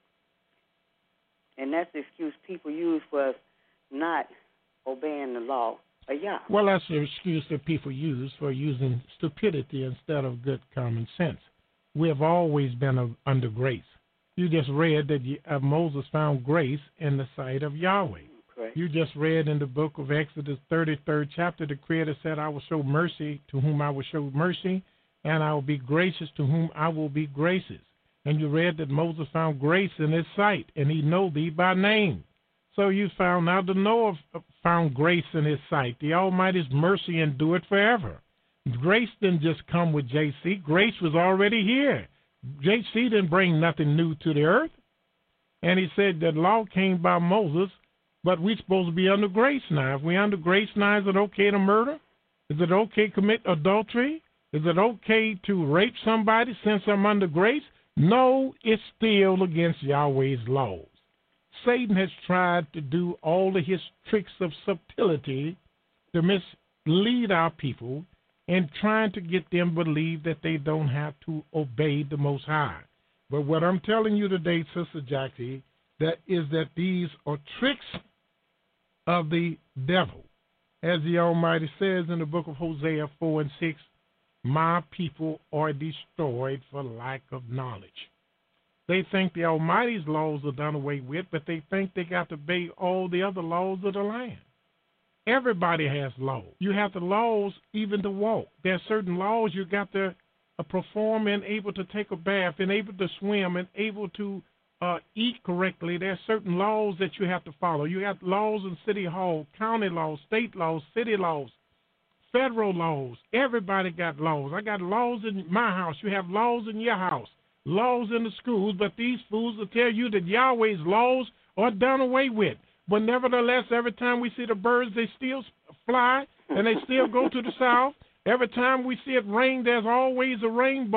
And that's the excuse people use for us not obeying the law of Yah. Well, that's the excuse that people use for using stupidity instead of good common sense. We have always been under grace. You just read that Moses found grace in the sight of Yahweh. Correct. You just read in the book of Exodus 33rd chapter, the Creator said, I will show mercy to whom I will show mercy, and I will be gracious to whom I will be gracious. And you read that Moses found grace in his sight, and he know thee by name. So you found out that Noah found grace in his sight. The Almighty's mercy endure it forever. Grace didn't just come with JC. Grace was already here. JC didn't bring nothing new to the earth. And he said that law came by Moses, but we're supposed to be under grace now. If we're under grace now, is it okay to murder? Is it okay to commit adultery? Is it okay to rape somebody since I'm under grace? No, it's still against Yahweh's laws. Satan has tried to do all of his tricks of subtlety to mislead our people and trying to get them to believe that they don't have to obey the Most High. But what I'm telling you today, Sister Jackie, that is that these are tricks of the devil. As the Almighty says in the book of Hosea 4 and 6, my people are destroyed for lack of knowledge. They think the Almighty's laws are done away with, but they think they got to obey all the other laws of the land. Everybody has laws. You have the laws even to walk. There are certain laws you got to perform and able to take a bath and able to swim and able to eat correctly. There are certain laws that you have to follow. You have laws in City Hall, county laws, state laws, city laws, federal laws. Everybody got laws. I got laws in my house. You have laws in your house, laws in the schools, but these fools will tell you that Yahweh's laws are done away with. But nevertheless, every time we see the birds, they still fly, and they still go to the south. Every time we see it rain, there's always a rainbow.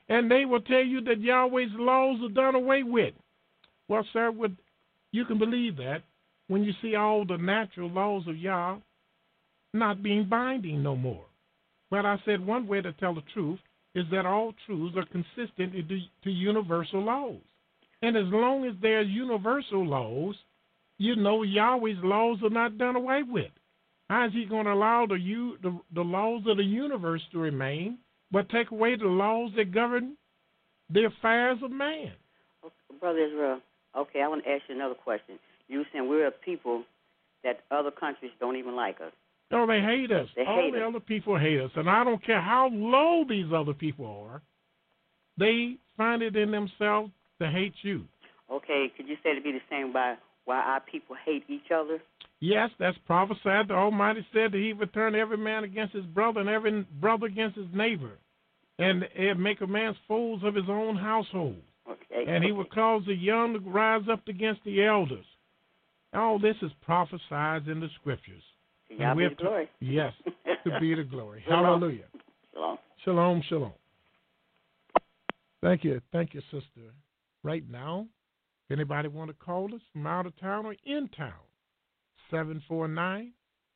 And they will tell you that Yahweh's laws are done away with. Well, sir, you can believe that when you see all the natural laws of Yah not being binding no more. But I said one way to tell the truth is that all truths are consistent to universal laws. And as long as there's universal laws, you know Yahweh's laws are not done away with. How is he going to allow the laws of the universe to remain, but take away the laws that govern the affairs of man? Okay, Brother Israel, okay, I want to ask you another question. You were saying we're a people that other countries don't even like us. No, they hate us. All the us. other people hate us. And I don't care how low these other people are, they find it in themselves to hate you. Okay, could you say to be the same by why our people hate each other? Yes, that's prophesied. The Almighty said that he would turn every man against his brother and every brother against his neighbor. And he'd make a man fools of his own household. Okay. And he would cause the young to rise up against the elders. All this is prophesied in the scriptures. God be the glory. Yes, to be the glory. Shalom. Hallelujah. Shalom. Shalom, shalom. Thank you, sister. Right now, if anybody want to call us from out of town or in town, 749-1230.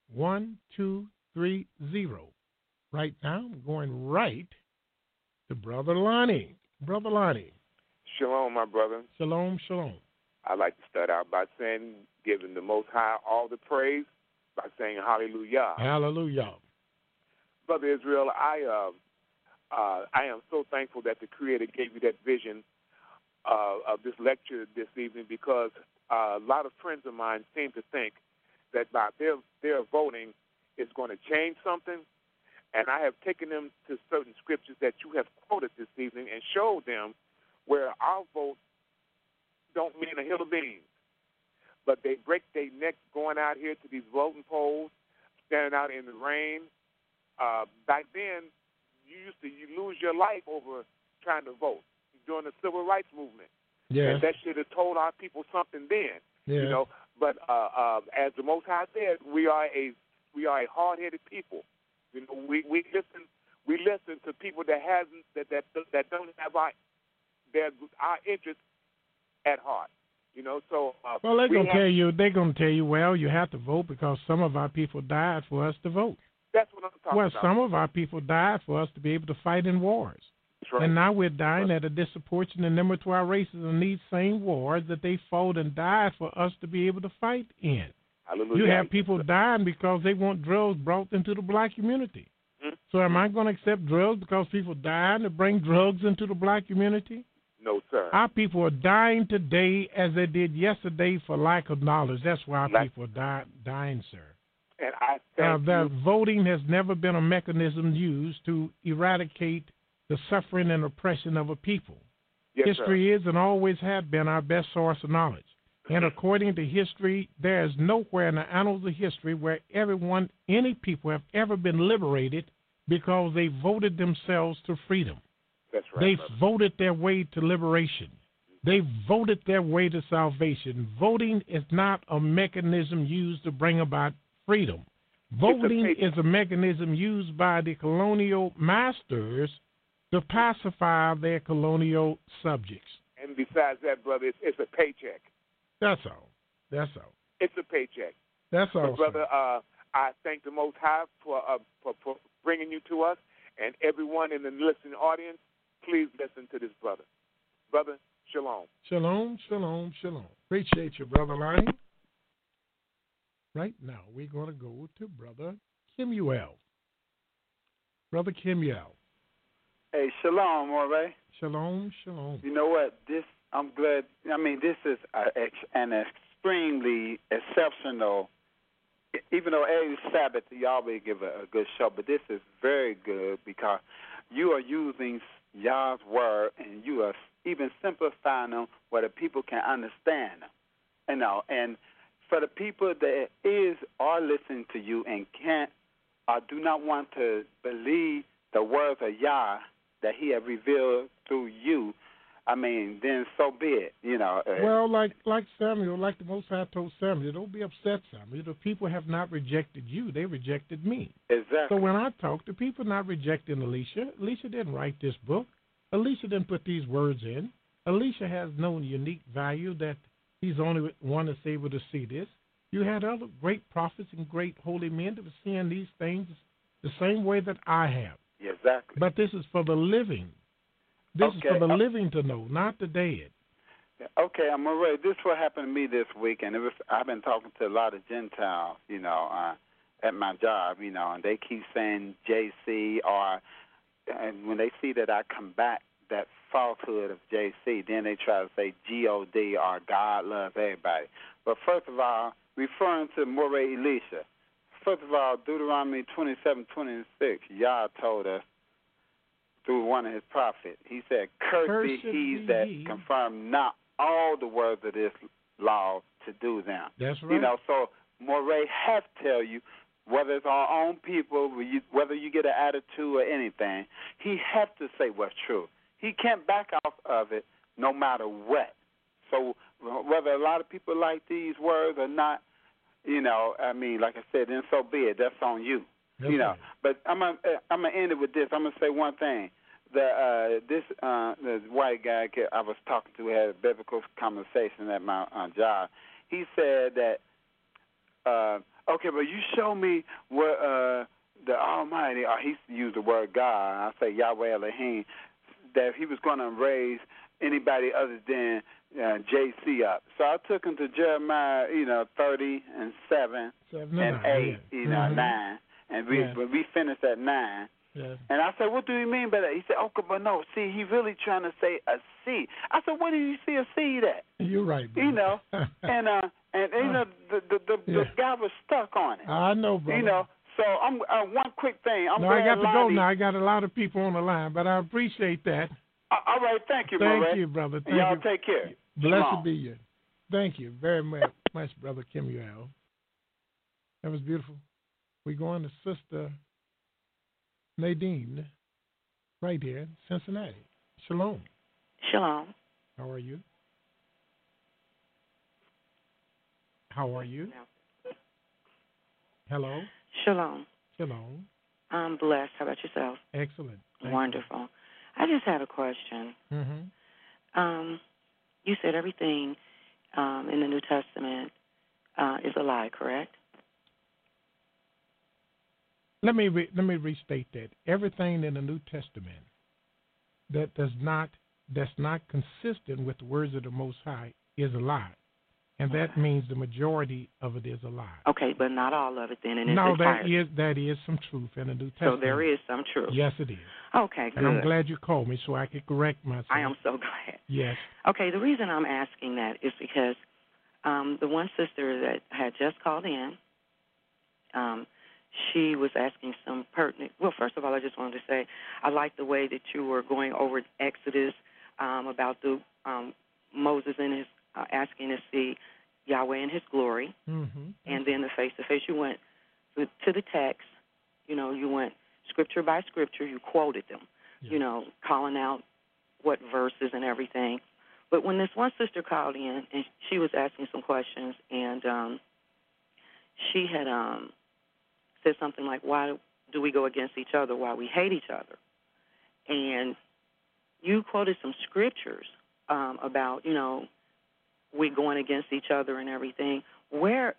Right now, I'm going right to Brother Lonnie. Brother Lonnie. Shalom, my brother. Shalom, shalom. I'd like to start out by saying, giving the Most High all the praise by saying hallelujah. Hallelujah. Brother Israel, I am so thankful that the Creator gave you that vision of this lecture this evening, because a lot of friends of mine seem to think that by their voting is going to change something. And I have taken them to certain scriptures that you have quoted this evening and showed them where our vote don't mean a hill of beans. But they break their neck going out here to these voting polls, standing out in the rain. Back then, you lose your life over trying to vote during the civil rights movement. Yes. And that should have told our people something then. Yes. You know. But as the Most High said, we are a hard-headed people. You know, we listen to people that don't have our interests at heart. You know, so well, they're gonna tell you, well, you have to vote because some of our people died for us to vote. That's what I'm talking about. Well, some of our people died for us to be able to fight in wars. That's right. And now we're dying at a disproportionate number to our races in these same wars that they fought and died for us to be able to fight in. Hallelujah. You have people dying because they want drugs brought into the black community. Mm-hmm. So am I going to accept drugs because people dying to bring drugs into the black community? No, sir. Our people are dying today as they did yesterday for lack of knowledge. That's why our people are dying, sir. And I thank that voting has never been a mechanism used to eradicate the suffering and oppression of a people. Yes, history sir. is and always has been our best source of knowledge. And according to history, there is nowhere in the annals of history where any people have ever been liberated because they voted themselves to freedom. That's right. They brother. voted their way to liberation. They voted their way to salvation. Voting is not a mechanism used to bring about freedom. Voting is a mechanism used by the colonial masters to pacify their colonial subjects. And besides that, brother, it's a paycheck. That's all. That's all. It's a paycheck. That's all, but brother. I thank the Most High for bringing you to us, and everyone in the listening audience. Please listen to this brother. Brother, shalom. Shalom, shalom, shalom. Appreciate you, Brother Lonnie. Right now, we're going to go to Brother Kimuel. Brother Kimuel. Hey, shalom, Moray. Shalom, shalom. You know what? I'm glad. I mean, this is an extremely exceptional, even though every Sabbath you always give a good show, but this is very good because you are using Yah's word, and you are even simplifying them where the people can understand them. You know, and for the people that are listening to you and can't or do not want to believe the words of Yah that He has revealed through you, I mean, then so be it. You know. Well, like Samuel, like the Most High told Samuel, don't be upset, Samuel. The people have not rejected you; they rejected me. Exactly. So when I talk, the people not rejecting Alicia. Alicia didn't write this book. Elisha didn't put these words in. Elisha has no unique value that he's the only one that's able to see this. You had other great prophets and great holy men that were seeing these things the same way that I have. Yeah, exactly. But this is for the living. This is for the living to know, not the dead. Okay, I'm already. This is what happened to me this week, and I've been talking to a lot of Gentiles, at my job, and they keep saying JC, and when they see that I combat that falsehood of JC, then they try to say God or God loves everybody. But first of all, referring to Moreh Elisha, first of all, Deuteronomy 27:26, Yah told us through one of his prophets, he said, "Cursed be he that confirm not all the words of this law to do them." That's right. So Moreh has to tell you, whether it's our own people, whether you get an attitude or anything, he has to say what's true. He can't back off of it no matter what. So whether a lot of people like these words or not, like I said, then so be it. That's on you. That's right. But I'm gonna end it with this. I'm gonna say one thing. This white guy I was talking to had a biblical conversation at my job. He said that, okay, but you show me what the Almighty, or he used the word God, I say Yahweh Elohim, that he was going to raise anybody other than JC up. So I took him to Jeremiah, 30:7 and 8, 9, and we finished at 9. Yeah. And I said, what do you mean by that? He said, okay, but no, see, he really trying to say a seed. I said, where do you see a seed at? You're right, bro. And the guy was stuck on it. I know, brother. So I'm one quick thing. I got to go now. I got a lot of people on the line, but I appreciate that. All right, thank you, Thank you, brother. Thank Y'all you. take care. Blessed be you. Thank you very much, Brother Kimuel. That was beautiful. We're going to Sister Nadine right here in Cincinnati. Shalom. Shalom. How are you? How are you? Hello? Shalom. Shalom. I'm blessed. How about yourself? Excellent. Wonderful. I just had a question. Mm-hmm. You said everything in the New Testament is a lie, correct? Let me restate that. Everything in the New Testament that's not consistent with the words of the Most High is a lie. And that means the majority of it is a lie. Okay, but not all of it then. And no, it's that is some truth in the New Testament. So there is some truth. Yes, it is. Okay, good. And I'm glad you called me so I could correct myself. I am so glad. Yes. Okay, the reason I'm asking that is because the one sister that had just called in, she was asking some pertinent. Well, first of all, I just wanted to say I like the way that you were going over Exodus about the Moses and his asking to see Yahweh in his glory, and then the face-to-face. You went to the text, you went scripture by scripture, you quoted them, calling out what verses and everything. But when this one sister called in, and she was asking some questions, and she had said something like, why do we go against each other, why we hate each other? And you quoted some scriptures about, we going against each other and everything. Where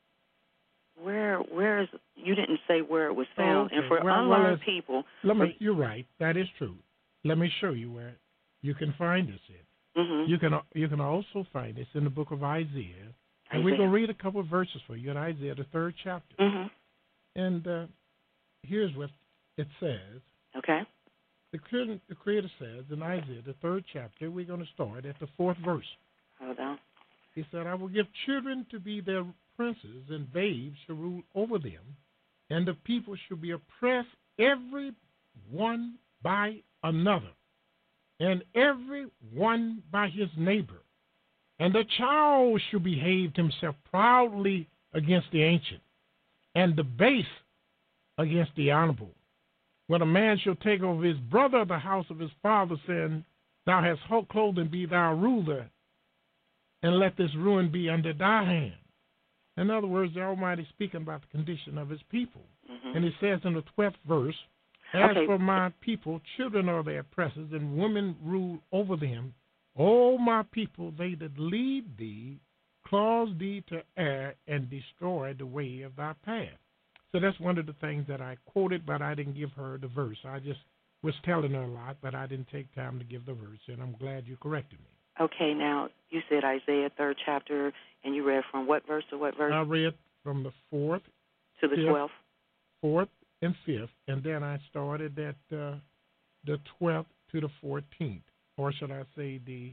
is, you didn't say where it was found. Okay. And for unlearned people. You're right. That is true. Let me show you where you can find this in. Mm-hmm. You can also find this in the book of Isaiah. And we're going to read a couple of verses for you in Isaiah, the 3rd chapter. Mm-hmm. And here's what it says. Okay. The Creator says in Isaiah, the 3rd chapter, we're going to start at the 4th verse. Hold on. He said, I will give children to be their princes, and babes shall rule over them, and the people shall be oppressed, every one by another, and every one by his neighbor. And the child shall behave himself proudly against the ancient, and the base against the honorable. When a man shall take over his brother the house of his father, saying, Thou hast clothing, be thou ruler, and let this ruin be under thy hand. In other words, the Almighty is speaking about the condition of his people. Mm-hmm. And it says in the 12th verse, As Okay. for my people, children are their oppressors, and women rule over them. O my people, they that lead thee, cause thee to err and destroy the way of thy path. So that's one of the things that I quoted, but I didn't give her the verse. I just was telling her a lot, but I didn't take time to give the verse, and I'm glad you corrected me. Okay, now you said Isaiah 3rd chapter, and you read from what verse to what verse? I read from the 4th to the 12th? 4th and 5th, and then I started at the 12th to the 14th, or should I say the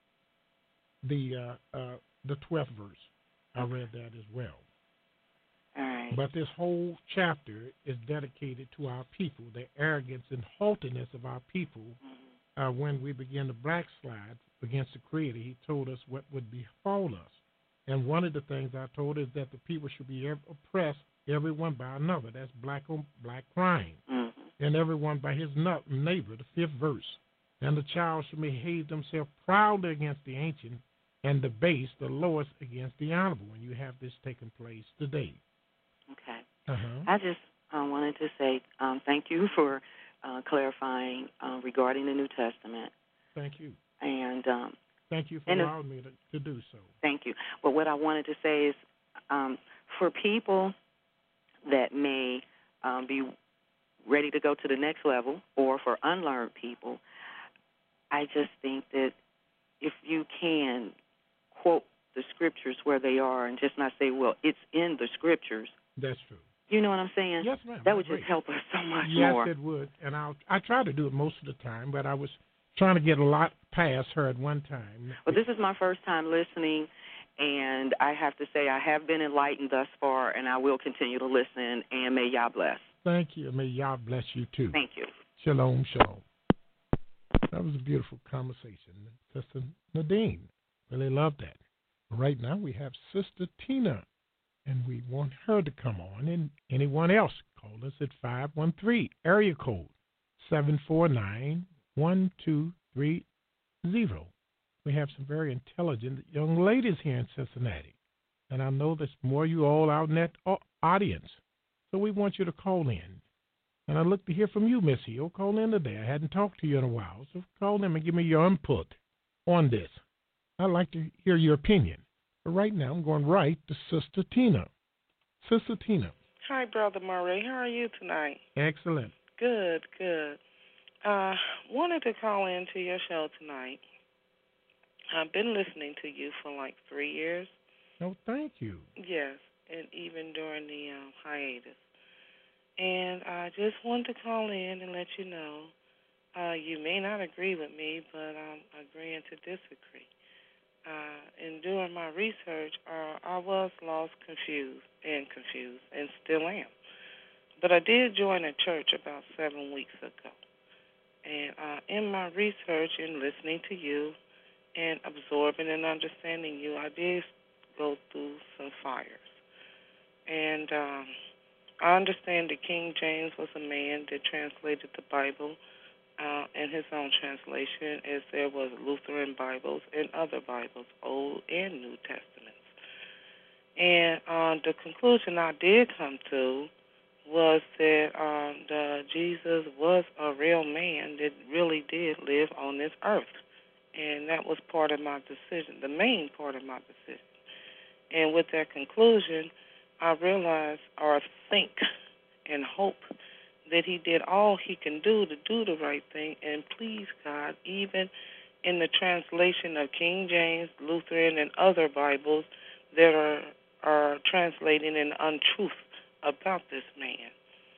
12th verse. I read that as well. All right. But this whole chapter is dedicated to our people, the arrogance and haughtiness of our people. When we begin to backslide against the Creator, He told us what would befall us. And one of the things I told is that the people should be oppressed, everyone by another. That's black on black crime. And everyone by his neighbor, the 5th verse. And the child should behave themselves proudly against the ancient, and the base, the lowest, against the honorable. And you have this taking place today. Okay. Uh-huh. I just wanted to say thank you for clarifying regarding the New Testament. Thank you. And thank you for allowing me to do so. Thank you. But what I wanted to say is for people that may be ready to go to the next level, or for unlearned people, I just think that if you can quote the scriptures where they are and just not say, well, it's in the scriptures. That's true. You know what I'm saying? Yes, ma'am. That would just help us so much Yes, more. it would. And I try to do it most of the time, but I was trying to get a lot past her at one time. Well, this is my first time listening, and I have to say I have been enlightened thus far, and I will continue to listen, and may Yah bless. Thank you. May Yah bless you, too. Thank you. Shalom, shalom. That was a beautiful conversation. Sister Nadine, really loved that. Right now we have Sister Tina, and we want her to come on. And anyone else, call us at 513, area code 749-1230. We have some very intelligent young ladies here in Cincinnati. And I know there's more of you all out in that audience. So we want you to call in. And I look to hear from you, Miss Hill. Call in today. I hadn't talked to you in a while. So call in and give me your input on this. I'd like to hear your opinion. But right now, I'm going right to Sister Tina. Sister Tina. Hi, Brother Murray. How are you tonight? Excellent. Good, good. Wanted to call into your show tonight. I've been listening to you for like 3 years. Oh, thank you. Yes, and even during the hiatus. And I just wanted to call in and let you know you may not agree with me, but I'm agreeing to disagree. In doing my research, I was lost, confused, and still am. But I did join a church about 7 weeks ago. And in my research and listening to you and absorbing and understanding you, I did go through some fires. And I understand that King James was a man that translated the Bible in his own translation, as there was Lutheran Bibles and other Bibles, Old and New Testaments. And the conclusion I did come to was that Jesus was a real man that really did live on this earth. And that was part of my decision, the main part of my decision. And with that conclusion, I realize or think and hope that he did all he can do to do the right thing and please God, even in the translation of King James, Lutheran, and other Bibles that are translating in untruth about this man.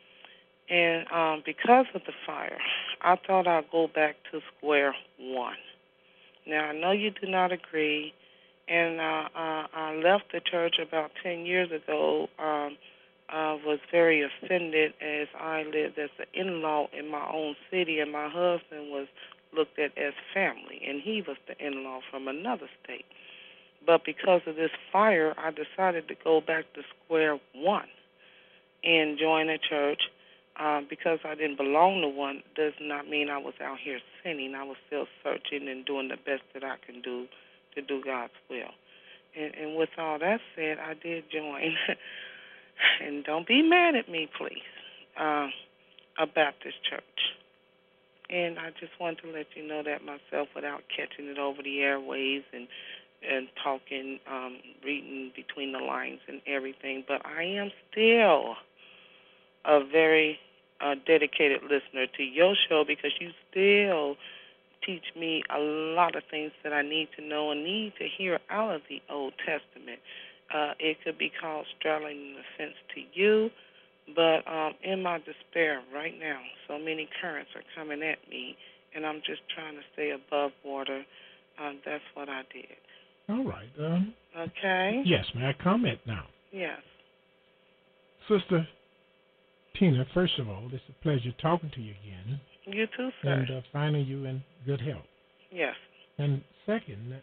And because of the fire, I thought I'd go back to square one. Now, I know you do not agree, and I left the church about 10 years ago. I was very offended as I lived as an in-law in my own city, and my husband was looked at as family, and he was the in-law from another state. But because of this fire, I decided to go back to square one and join a church. Because I didn't belong to one does not mean I was out here sinning. I was still searching and doing the best that I can do to do God's will. And with all that said, I did join. And don't be mad at me, please. a Baptist church. And I just wanted to let you know that myself without catching it over the airwaves and talking, reading between the lines and everything. But I am still a very dedicated listener to your show because you still teach me a lot of things that I need to know and need to hear out of the Old Testament. It could be called straddling the fence to you, but in my despair right now, so many currents are coming at me, and I'm just trying to stay above water. That's what I did. All right. Okay. Yes, may I comment now? Yes. Sister Tina, first of all, it's a pleasure talking to you again. You too, sir. And finding you in good health. Yes. And second,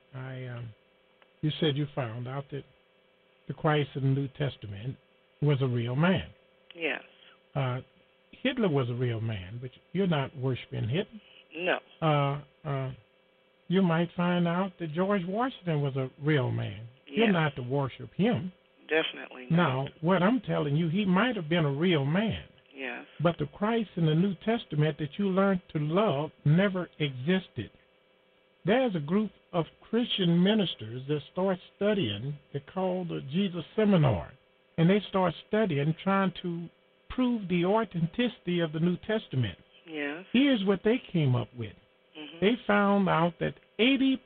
you said you found out that the Christ of the New Testament was a real man. Yes. Hitler was a real man, but you're not worshiping Hitler. No. You might find out that George Washington was a real man. Yes. You're not to worship him. Definitely not. Now, what I'm telling you, he might have been a real man. Yes. But the Christ in the New Testament that you learned to love never existed. There's a group of Christian ministers that start studying, they're called the Jesus Seminar, and they start studying, trying to prove the authenticity of the New Testament. Yes. Here's what they came up with. Mm-hmm. They found out that 80%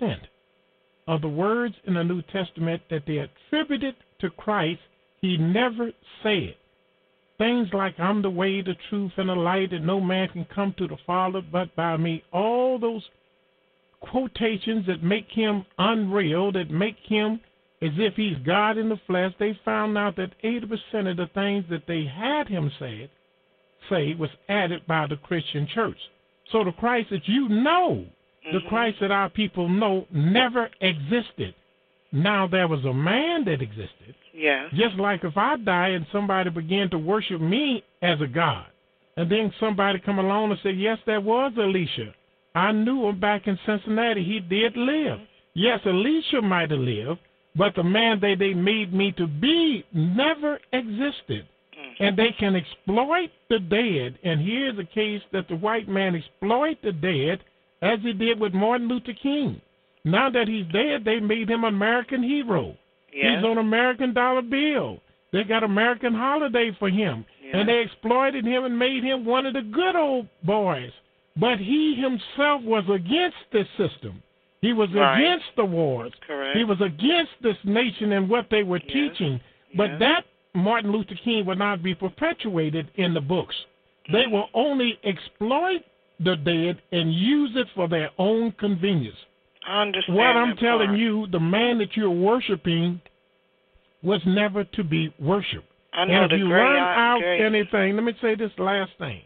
of the words in the New Testament that they attributed to Christ, he never said. Things like, I'm the way, the truth, and the light, and no man can come to the Father but by me. All those quotations that make him unreal, that make him as if he's God in the flesh, they found out that 80% of the things that they had him say was added by the Christian church. So the Christ that you know, the Christ that our people know, never existed. Now, there was a man that existed. Yes. Just like if I die and somebody began to worship me as a god, and then somebody come along and say, yes, there was Elisha. I knew him back in Cincinnati. He did live. Yes, Elisha might have lived, but the man they made me to be never existed. And they can exploit the dead. And here's a case that the white man exploit the dead as he did with Martin Luther King. Now that he's dead, they made him an American hero. Yes. He's on American dollar bill. They got American holiday for him. Yes. And they exploited him and made him one of the good old boys. But he himself was against this system. He was against the wars. Correct. He was against this nation and what they were teaching. But that Martin Luther King would not be perpetuated in the books. They will only exploit the dead and use it for their own convenience. I understand. What I'm telling you, the man that you're worshiping was never to be worshipped. I know. And if you learn out anything, let me say this last thing.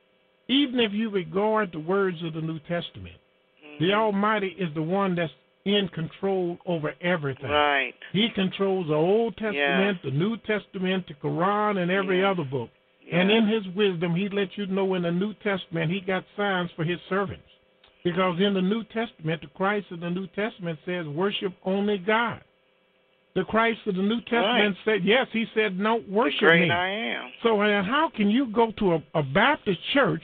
Even if you regard the words of the New Testament, the Almighty is the one that's in control over everything. Right. He controls the Old Testament, the New Testament, the Quran, and every other book. And in his wisdom, he lets you know in the New Testament he got signs for his servants. Because in the New Testament, the Christ of the New Testament says, worship only God. The Christ of the New Testament said, yes, he said, no, worship the great me. I am. So how can you go to a Baptist church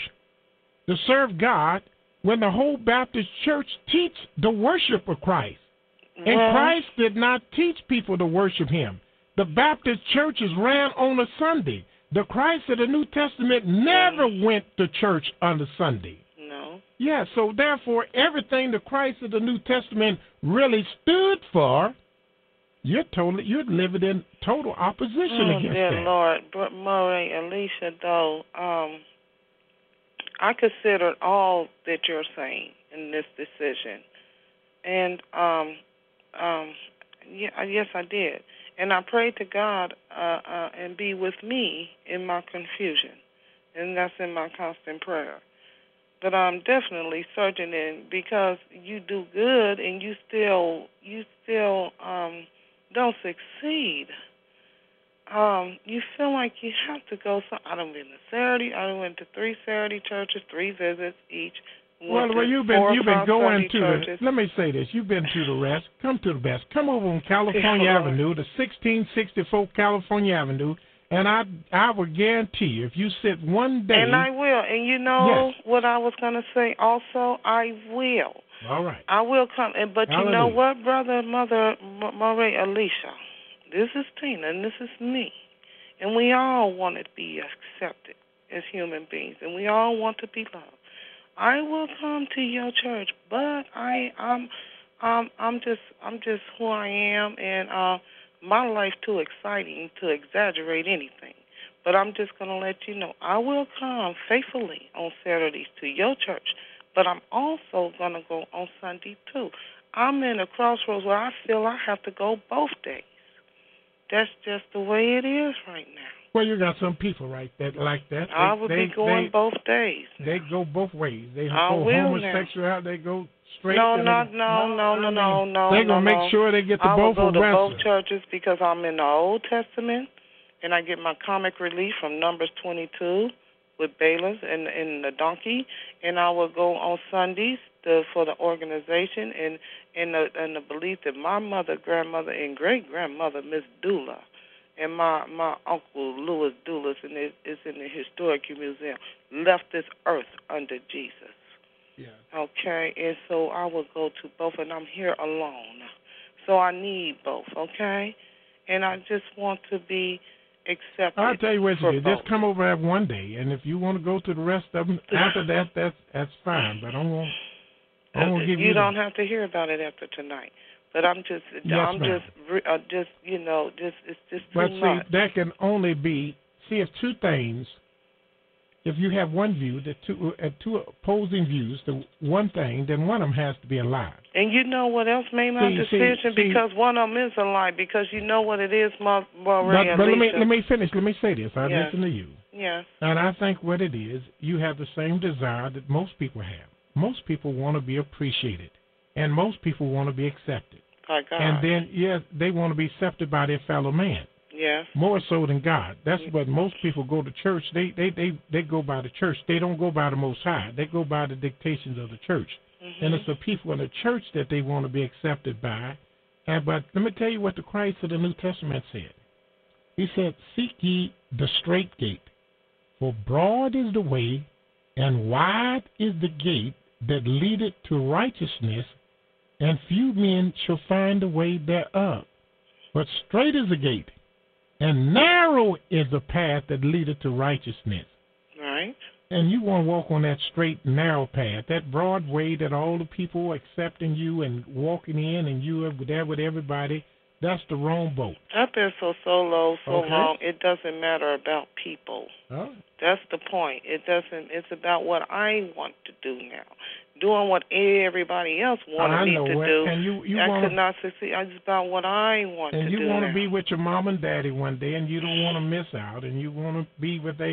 to serve God when the whole Baptist church teach the worship of Christ? And Christ did not teach people to worship him. The Baptist churches ran on a Sunday. The Christ of the New Testament never went to church on a Sunday. No. Yeah, so therefore, everything the Christ of the New Testament really stood for, you're living in total opposition against dear that. Lord, but Murray, Alicia, though, I considered all that you're saying in this decision, and yes, I did, and I prayed to God and be with me in my confusion, and that's in my constant prayer. But I'm definitely searching in because you do good and you still don't succeed. You feel like you have to go. So I done been to Saturday. I went to 3 Saturday churches, 3 visits each. Well, you've been going to the. Let me say this: you've been to the rest. Come to the best. Come over on California Avenue, the 1664 California Avenue, And I would guarantee you, if you sit one day. And I will. And you know what I was going to say also? I will. All right. I will come. But Hallelujah. You know what, Brother, Mother, Moray, Alicia? This is Tina, and this is me. And we all want to be accepted as human beings, and we all want to be loved. I will come to your church, but I'm just who I am, and my life too exciting to exaggerate anything. But I'm just going to let you know, I will come faithfully on Saturdays to your church, but I'm also going to go on Sunday too. I'm in a crossroads where I feel I have to go both days. That's just the way it is right now. Well, you got some people like that. I would be going both days. They go both ways. They I go will homosexual out. They go straight. No. They're gonna make sure they get to both. I will go to both churches because I'm in the Old Testament, and I get my comic relief from Numbers 22 with Balaam and the donkey, and I will go on Sundays for the organization and the belief that my mother, grandmother, and great grandmother, Miss Dula, and my uncle Louis Doulas, and it's in the Historic Museum, left this earth under Jesus. Yeah. Okay, and so I will go to both, and I'm here alone, so I need both. Okay, and I just want to be accepted. I'll tell you what you do. Both. Just come over at one day, and if you want to go to the rest of them after that, that's fine. But I won't give you. You don't have to hear about it after tonight. But I'm just, it's just but too much. See, that can only be, it's two things. If you have one view, the two opposing views, the one thing, then one of them has to be a lie. And you know what else made my decision? Because one of them is a lie. Because you know what it is, Maureen. But let me finish. Let me say this. I listen to you. Yes. And I think what it is, you have the same desire that most people have. Most people want to be appreciated, and most people want to be accepted. By God. And then, they want to be accepted by their fellow man. Yes. More so than God. That's what most people go to church. They go by the church. They don't go by the Most High. They go by the dictations of the church. Mm-hmm. And it's the people in the church that they want to be accepted by. But let me tell you what the Christ of the New Testament said. He said, "Seek ye the straight gate, for broad is the way, and wide is the gate that leadeth to righteousness, and few men shall find the way thereof. But straight is the gate, and narrow is the path that leadeth to righteousness." Right. And you want to walk on that straight, narrow path, that broad way that all the people accepting you and walking in, and you are there with everybody. That's the wrong boat. I've been so low, so Okay. long. It doesn't matter about people. Oh. That's the point. It doesn't. It's about what I want to do now. Doing what everybody else wanted me to do. And you I could not succeed. It's about what I want to do. And you want to be with your mom and daddy one day, and you don't want to miss out, and you want to be with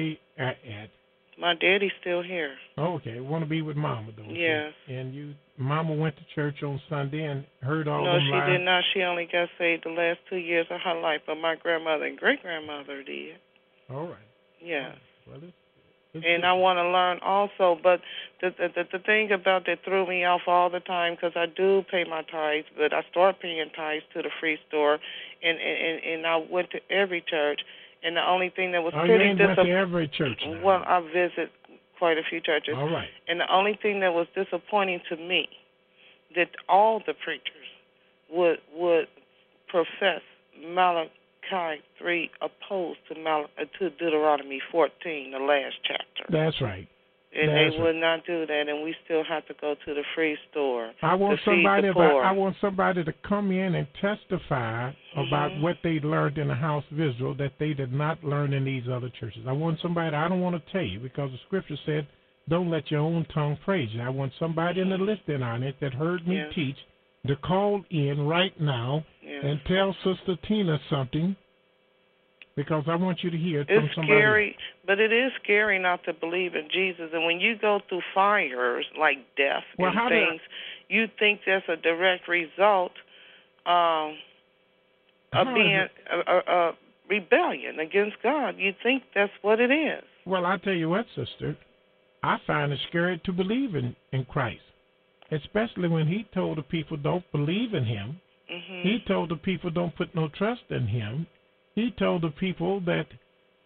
My daddy's still here. Okay, want to be with Mama though. Yes. And Mama went to church on Sunday and heard all No, them she lies. did not. She only got saved the last 2 years of her life, but my grandmother and great-grandmother did. All right. Yes. Well, and I want to learn also, but the thing about that threw me off all the time, because I do pay my tithes, but I started paying tithes to the free store, and I went to every church, and the only thing that was pretty you went to every church now. Well, I visit quite a few churches. All right. And the only thing that was disappointing to me, that all the preachers would profess Malachi 3 opposed to Deuteronomy 14, the last chapter. That's right. And they would not do that, and we still have to go to the free store. I want to feed the poor. I want somebody to come in and testify about what they learned in the house of Israel that they did not learn in these other churches. I want somebody, I don't want to tell you, because the scripture said, don't let your own tongue praise you. I want somebody in the listening audience that heard me teach to call in right now and tell Sister Tina something, because I want you to hear it from somebody. It's scary, but it is scary not to believe in Jesus. And when you go through fires like death and things, you think that's a direct result of being a rebellion against God. You think that's what it is. Well, I tell you what, sister, I find it scary to believe in Christ, especially when he told the people don't believe in him. Mm-hmm. He told the people don't put no trust in him. He told the people that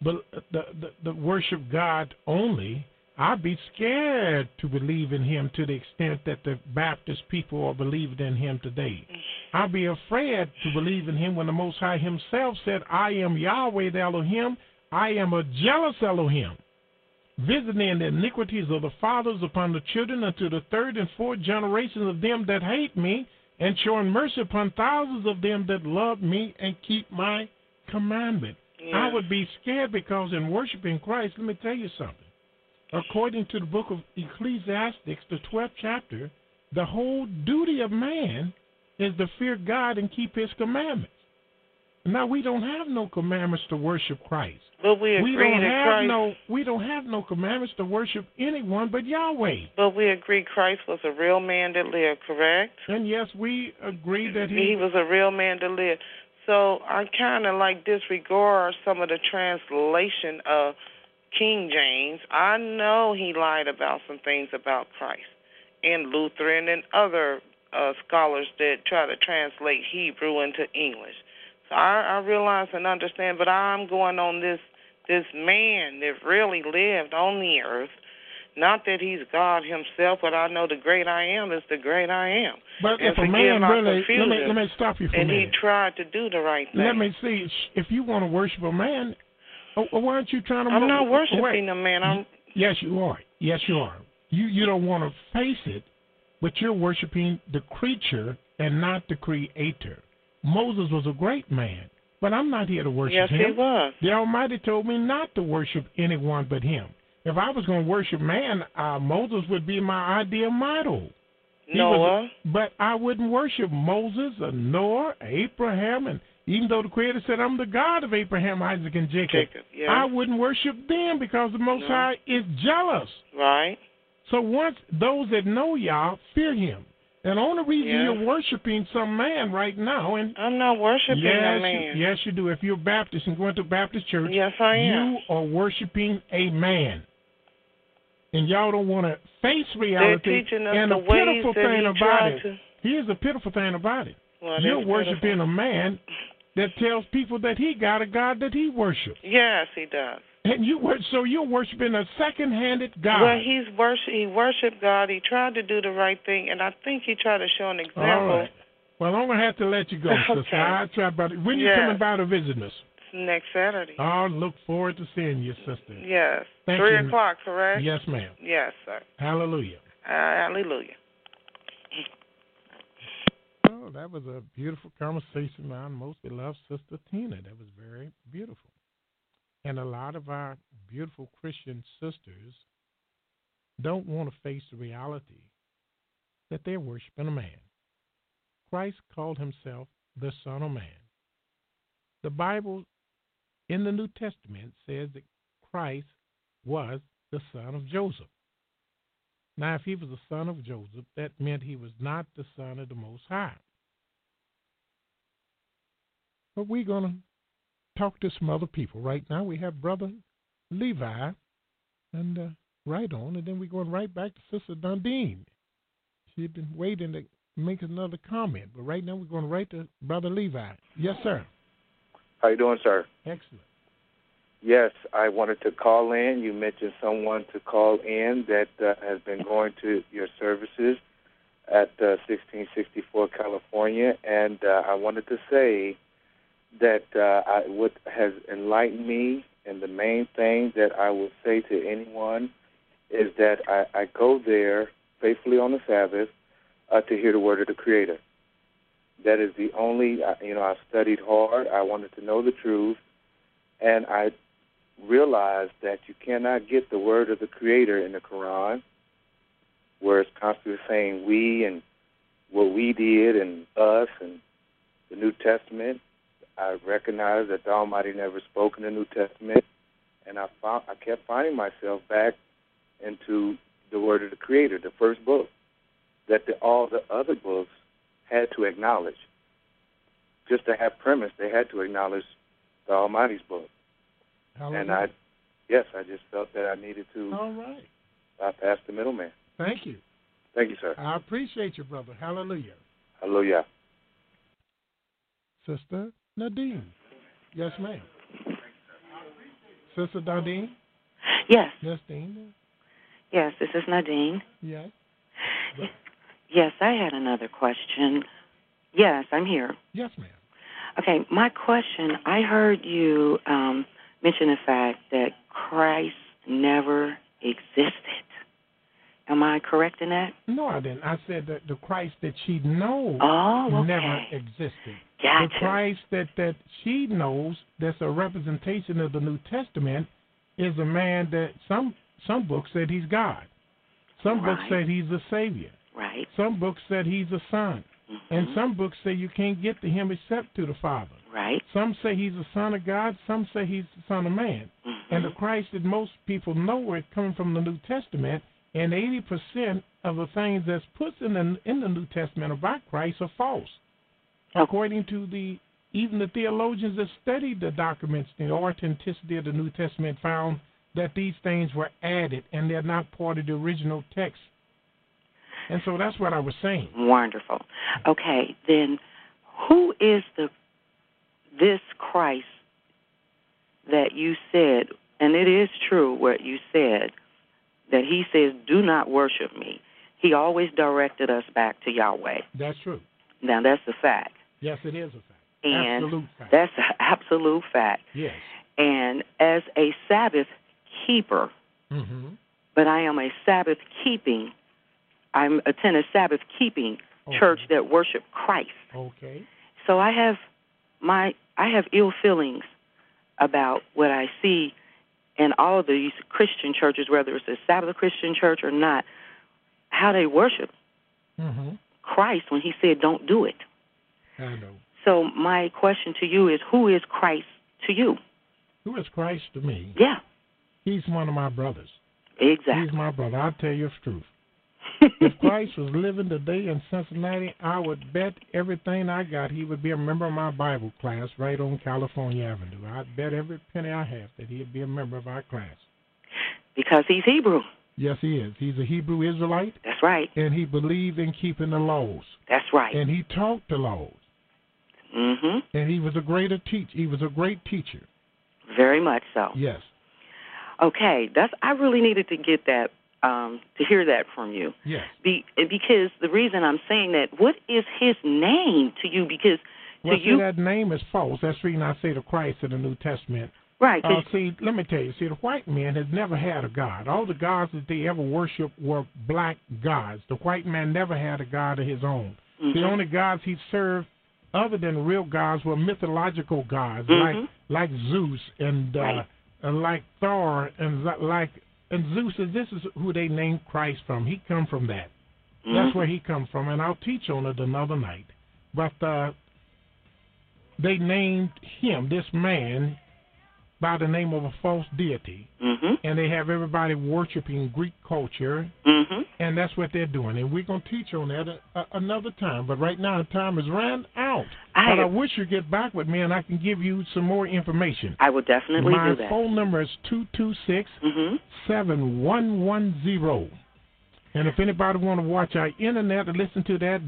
the worship God only, I'd be scared to believe in him to the extent that the Baptist people are believing in him today. I'd be afraid to believe in him when the Most High himself said, I am Yahweh the Elohim, I am a jealous Elohim, visiting the iniquities of the fathers upon the children unto the third and fourth generations of them that hate me, and showing mercy upon thousands of them that love me and keep my commandment. Yeah. I would be scared because in worshiping Christ, let me tell you something. According to the book of Ecclesiastes, the 12th chapter, the whole duty of man is to fear God and keep his commandments. Now, we don't have no commandments to worship Christ. But we agree We don't have no commandments to worship anyone but Yahweh. But we agree Christ was a real man that lived, correct? And yes, we agree that he was a real man that lived. So I kind of like disregard some of the translation of King James. I know he lied about some things about Christ, and Lutheran and other scholars that try to translate Hebrew into English. So I realize and understand, but I'm going on this man that really lived on the earth. Not that he's God himself, but I know the great I am is the great I am. But if a man really, let me stop you for a minute. And he tried to do the right thing. Let me see, if you want to worship a man, why aren't you trying to... I'm not worshiping a man. Yes, you are. Yes, you are. You don't want to face it, but you're worshiping the creature and not the creator. Moses was a great man, but I'm not here to worship him. Yes, he was. The Almighty told me not to worship anyone but him. If I was going to worship man, Moses would be my ideal model. Noah. But I wouldn't worship Moses or Noah, Abraham, and even though the Creator said, I'm the God of Abraham, Isaac, and Jacob, yes. I wouldn't worship them because the Most High is jealous. Right. So once those that know Yah fear him. And the only reason you're worshiping some man right now, and I'm not worshiping a man. Yes, you do. If you're Baptist and going to a Baptist church, yes, I am. You are worshiping a man. And y'all don't want to face reality. They're teaching us and the the pitiful ways that thing he about it. to... Here's the pitiful thing about it. Well, you're worshiping a man that tells people that he got a God that he worships. Yes, he does. And so you're worshiping a second-handed God. Well, he worshiped God. He tried to do the right thing, and I think he tried to show an example. All right. Well, I'm going to have to let you go, sister. I'll try about it. When you coming by to visit us? Next Saturday. I look forward to seeing you, sister. Yes. Thank 3 you. o'clock, correct? Yes, ma'am. Yes, sir. Hallelujah. Hallelujah. Oh, that was a beautiful conversation with our most beloved sister Tina. That was very beautiful. And a lot of our beautiful Christian sisters don't want to face the reality that they're worshiping a man. Christ called himself the Son of Man. The Bible in the New Testament says that Christ was the son of Joseph. Now, if he was the son of Joseph, that meant he was not the son of the Most High. But we're going to talk to some other people. Right now, we have Brother Levi, and right on, and then we're going right back to Sister Dundeen. She'd been waiting to make another comment, but right now we're going right to Brother Levi. Yes, sir. How you doing, sir? Excellent. Yes, I wanted to call in. You mentioned someone to call in that has been going to your services at 1664 California, and I wanted to say that what has enlightened me, and the main thing that I would say to anyone is that I go there faithfully on the Sabbath to hear the word of the Creator. That is the only, I studied hard. I wanted to know the truth, and I realized that you cannot get the word of the Creator in the Quran, where it's constantly saying we and what we did and us, and the New Testament. I recognized that the Almighty never spoke in the New Testament, and I kept finding myself back into the word of the Creator, the first book, that all the other books had to acknowledge. Just to have premise, they had to acknowledge the Almighty's book. Hallelujah. And I just felt that I needed to bypass the middleman. Thank you. Thank you, sir. I appreciate you, brother. Hallelujah. Hallelujah. Sister Nadine. Yes, ma'am. Sister Nadine? Yes. Nadine? Yes, this is Nadine. Yes. Yes, I had another question. Yes, I'm here. Yes, ma'am. Okay, my question, I heard you mention the fact that Christ never existed. Am I correct in that? No, I didn't. I said that the Christ that she knows never existed. Gotcha. The Christ that she knows, that's a representation of the New Testament, is a man that some books said he's God. Some books said he's a Savior. Right. Some books said he's a son. Mm-hmm. And some books say you can't get to him except to the Father. Right. Some say he's the Son of God. Some say he's the Son of Man. Mm-hmm. And the Christ that most people know is coming from the New Testament. And 80% of the things that's put in the New Testament about Christ are false. According to even the theologians that studied the documents, the authenticity of the New Testament found that these things were added and they're not part of the original text. And so that's what I was saying. Wonderful. Okay, then who is this Christ that you said, and it is true what you said, that he says, do not worship me. He always directed us back to Yahweh. That's true. Now, that's a fact. Yes, it is a fact. And absolute fact. That's an absolute fact. Yes. And as a Sabbath keeper, but I am a Sabbath keeping, I attend a Sabbath keeping church that worship Christ. Okay. So I have ill feelings about what I see in all of these Christian churches, whether it's a Sabbath Christian church or not, how they worship Christ when he said don't do it. I know. So my question to you is, who is Christ to you? Who is Christ to me? Yeah. He's one of my brothers. Exactly. He's my brother. I'll tell you the truth. If Christ was living today in Cincinnati, I would bet everything I got he would be a member of my Bible class right on California Avenue. I'd bet every penny I have that he'd be a member of our class. Because he's Hebrew. Yes, he is. He's a Hebrew Israelite. That's right. And he believed in keeping the laws. That's right. And he taught the laws. And he was a great teacher. He was a great teacher. Very much so. Yes. Okay, I really needed to get that, to hear that from you. Yes. Because the reason I'm saying that, what is his name to you? Because that name is false. That's the reason I say the Christ in the New Testament. Right. See, let me tell you. See, the white man has never had a God. All the gods that they ever worshiped were black gods. The white man never had a God of his own. The only gods he served, other than real gods, were mythological gods like Zeus and like Thor and Zeus. This is who they named Christ from. He come from that. That's where he come from, and I'll teach on it another night. But they named him, this man, by the name of a false deity, and they have everybody worshiping Greek culture, and that's what they're doing. And we're going to teach on that another time. But right now, the time has ran out. But I wish you'd get back with me, and I can give you some more information. I will definitely do that. My phone number is 226-7110. And if anybody want to watch our internet or listen to that,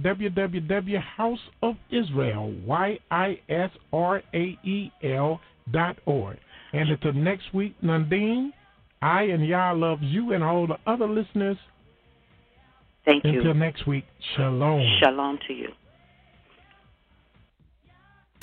www.houseofisrael.org. And until next week, Nadine, I and Yah love you and all the other listeners. Thank you. Until next week, shalom. Shalom to you.